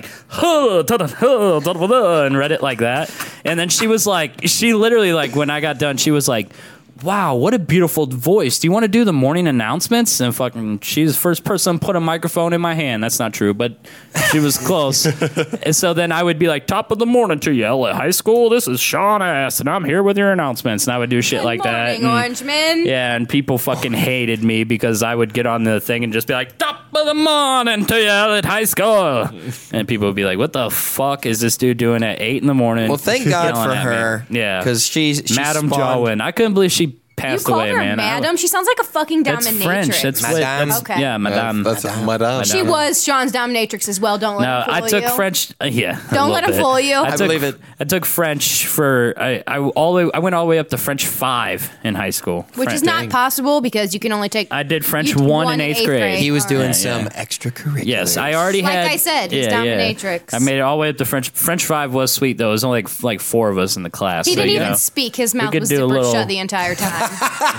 and read it like that. And then she was like, she literally like, when I got done, she was like, wow, what a beautiful voice. Do you want to do the morning announcements? And fucking, she's the first person to put a microphone in my hand. That's not true, but she was close. And so then I would be like, top of the morning to you, LA High School. This is Sean S. And I'm here with your announcements. And I would do shit like that. Morning, And- Orangeman. yeah, and people fucking hated me because I would get on the thing and just be like, top of the morning to you at high school. And people would be like, what the fuck is this dude doing at 8 in the morning? Well, thank God yelling for at me? her. Yeah. Because she's Madam spawned- Jawin. I couldn't believe she You passed called away, her man. madam? She sounds like a fucking That's dominatrix. French. That's Madame. that's- Okay. Yeah, Madame. That's Madame. She was Sean's dominatrix as well. Don't let No, him fool I took you. French. Yeah, a Don't little let him bit. fool you. I believe it. I took French for I went all the way up to French 5 in high school, Which is French. not possible because you can only take. I did French you- 1 in 8th grade. He was doing Yeah, some yeah. extracurriculars. Yes, I already Like had. I said, he's dominatrix. I made it all the way up to French. French 5 was sweet though. It was only like 4 of us in the class. He so, didn't you even know. speak. His mouth could was do a zippered little- shut the entire time.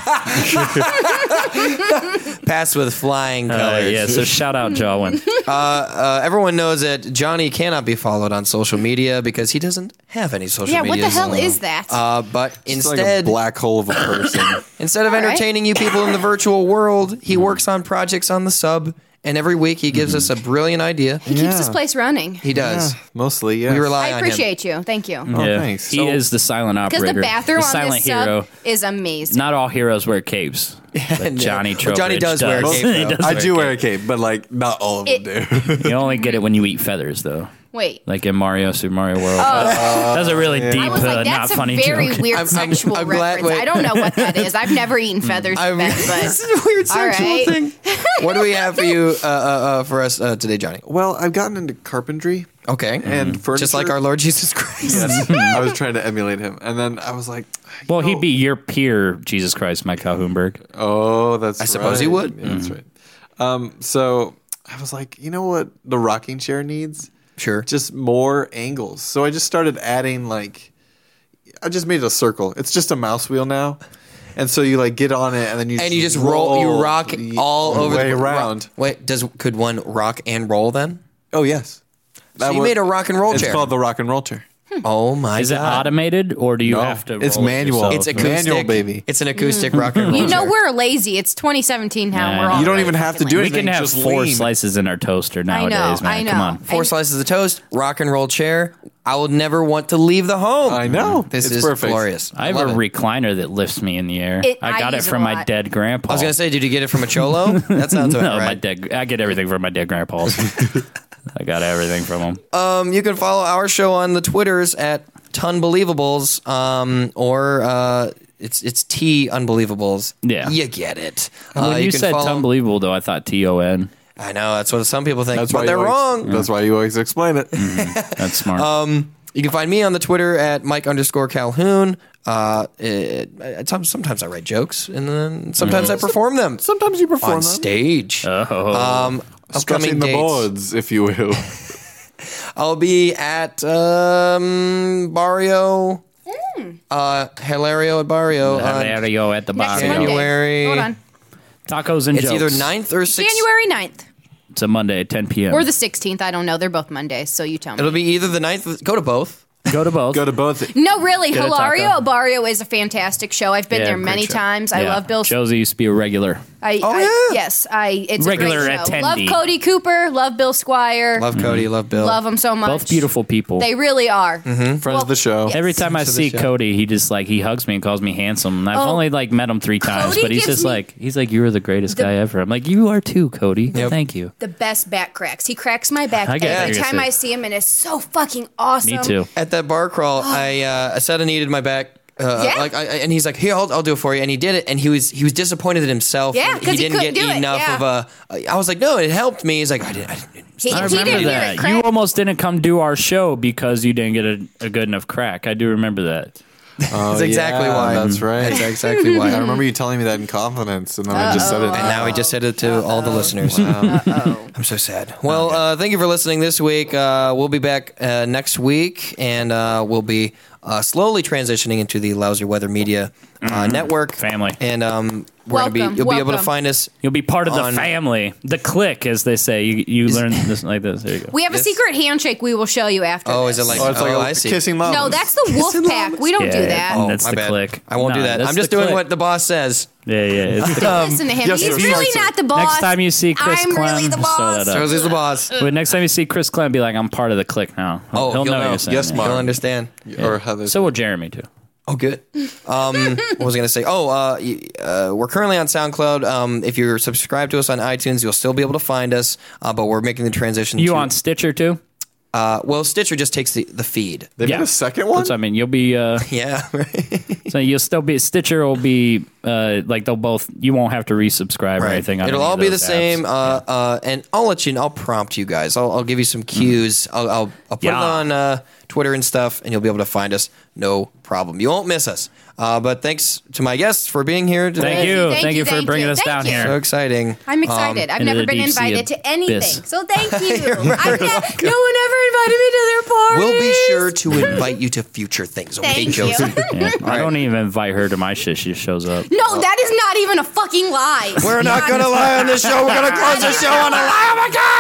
Passed with flying colors. Yeah, so shout out Jawin. Everyone knows that Johnny cannot be followed on social media because he doesn't have any social Yeah, media. what the hell is that? But It's like instead, a black hole of a person. instead of All right. entertaining you people in the virtual world, he works on projects on the sub, and every week he gives us a brilliant idea. He keeps this place running. He does. Mostly, yeah. We rely I on him. appreciate you. Thank you. Oh, Yeah. thanks. He So- is the silent Because operator. the bathroom the on silent this hero. sub is amazing. Not all heroes wear capes. But Johnny Well, Johnny Trowbridge does wear a cape, He though. does I wear do a wear a cape, but like not all of them It- do. You only get it when you eat feathers, though. Wait. Like in Super Mario World. That's a really deep, I was like, not that's a funny very joke. weird I'm sexual glad- reference. wait. I don't know what that is. I've never eaten feathers, I mean, Ben, this but is a weird sexual right. thing. What do we have for you for us today, Johnny? Well, I've gotten into carpentry Okay. and furniture. Just like our Lord Jesus Christ. Yes. I was trying to emulate him, and then I was like, Well, he'd be your peer, Jesus Christ, Mike Calhounberg. "Oh, that's." I suppose he would. Yeah, that's right. So I was like, you know what, the rocking chair needs Sure. just more angles. So I just started adding like, I just made it a circle. It's just a mouse wheel now. And so you like get on it, and then you And you just roll, you rock all over way the around. Wait, could one rock and roll then? Oh yes, So you made a rock and roll It's chair. called the rock and roll chair. Oh my Is it god! automated, or do you No, have to? it's roll it manual. yourself? It's acoustic, Manual, baby. It's an acoustic rock and roll. you know chair. we're lazy. It's 2017 now. Yeah. We're all You don't really even have to fucking do We lazy. anything. can have just 4 lean. slices in our toaster nowadays, man. I know. Come on. 4 slices of toast, rock and roll chair. I will never want to leave the home. I know. This It's is perfect. glorious. I have love a it. recliner that lifts me in the air. I I got it use it from a my lot. dead grandpa. I was gonna say, did you get it from a cholo? That sounds about no, my right. dead. I get everything from my dead grandpa's. I got everything from him. You can follow our show on the Twitters at Tunbelievables, or it's T Unbelievables. Yeah. you get it. When you can said follow- unbelievable, though, I thought TON. I know that's what some people think, That's but why they're you always- wrong. That's why you always explain it. That's smart. You can find me on the Twitter at Mike_Calhoun. Sometimes I write jokes, and then sometimes I perform them Sometimes you perform on them. stage. Upcoming Stretching the dates. boards, if you will. I'll be at Barrio, Hilario at Barrio. Hilario at the Next bar. Monday. January. Hold on. Tacos and It's jokes. either 9th or 6th. January 9th. It's a Monday at 10 p.m. Or the 16th. I don't know. They're both Mondays, so you tell me. It'll be either the 9th. Go to both. Go to both. Go to both. No, really. Get a Hilario taco. at Barrio is a fantastic show. I've been Yeah, there great many show. times. I Yeah. love Bill. Josie used to be a regular. Yeah. It's Regular a great show. attendee. Love Cody Cooper. Love Bill Squire. Love Cody. Love Bill. Love them so much. Both beautiful people. They really are. Friends of the show. Every time I to the see show. Cody, he just like he hugs me and calls me handsome. And I've Oh. only like met him 3 times, Cody but he's gives just me he's like you were the greatest guy ever. I'm like, you are too, Cody. Yep. Thank you. The best back cracks. He cracks my back I get every that. time I see him, and it's so fucking awesome. Me too. At that bar crawl, I said I needed my back. Yeah. And he's like, "Here, I'll do it for you," and he did it. And he was disappointed in himself. Yeah, that 'cause he didn't couldn't get do it, enough yeah. of a. I was like, "No, it helped me." He's like, "I didn't." He, I he remember didn't hear that. it crack. You almost didn't come do our show because you didn't get a good enough crack. I do remember that. That's exactly why. That's right. That's exactly why. I remember you telling me that in confidence, and then I just said it. And now he just said it to all the listeners. I'm so sad. Well, thank you for listening this week. We'll be back next week, and we'll be slowly transitioning into the Lousy Weather Media network Family. And we're gonna be. You'll be able to find us. You'll be part of the on- family, the clique, as they say. You learn this like this. There you go. We have a secret handshake we will show you after. Oh, this. is it like? Oh, it's like I see. kissing mom. No, that's the wolf pack. We don't do that. Oh, That's my the bad. clique. I won't do No, that. that's I'm just the doing clique. what the boss says. Yeah. It's the, Don't listen to him. yes, He's if you really like to- not the boss. next time you see Chris I'm Clem, really the just throw boss. that up. Josie's the boss. But next time you see Chris Clem, be like, I'm part of the clique now. Oh, he'll he'll know know. you're saying. Yes, yeah. Mom. He'll understand. Or Heather. So will Jeremy too. Oh, good. What was I going to say? We're currently on SoundCloud. If you're subscribed to us on iTunes, you'll still be able to find us. But we're making the transition. You to, on Stitcher too? Well, Stitcher just takes the feed. They made a second one? That's what I mean. You'll be. Yeah, right. So you'll still be. Stitcher will be like they'll both. You won't have to resubscribe or anything. on It'll any all of be the those same. apps. And I'll let you. I'll prompt you guys. I'll give you some cues. I'll put it on Twitter and stuff, and you'll be able to find us. No problem. You won't miss us. But thanks to my guests for being here today. Thank you. Thank you, for thank bringing you. us Thank down you. here. So exciting. I'm excited. I've into never the been deep sea invited to anything, abyss. so thank you. No one ever invited me to their parties. We'll be sure to invite you to future things. Okay, Thank Josie? you. Yeah. I don't even invite her to my shit. She shows up. No, that is not even a fucking lie. We're not going to lie on this show. We're going to close the show on a lie. Oh my God!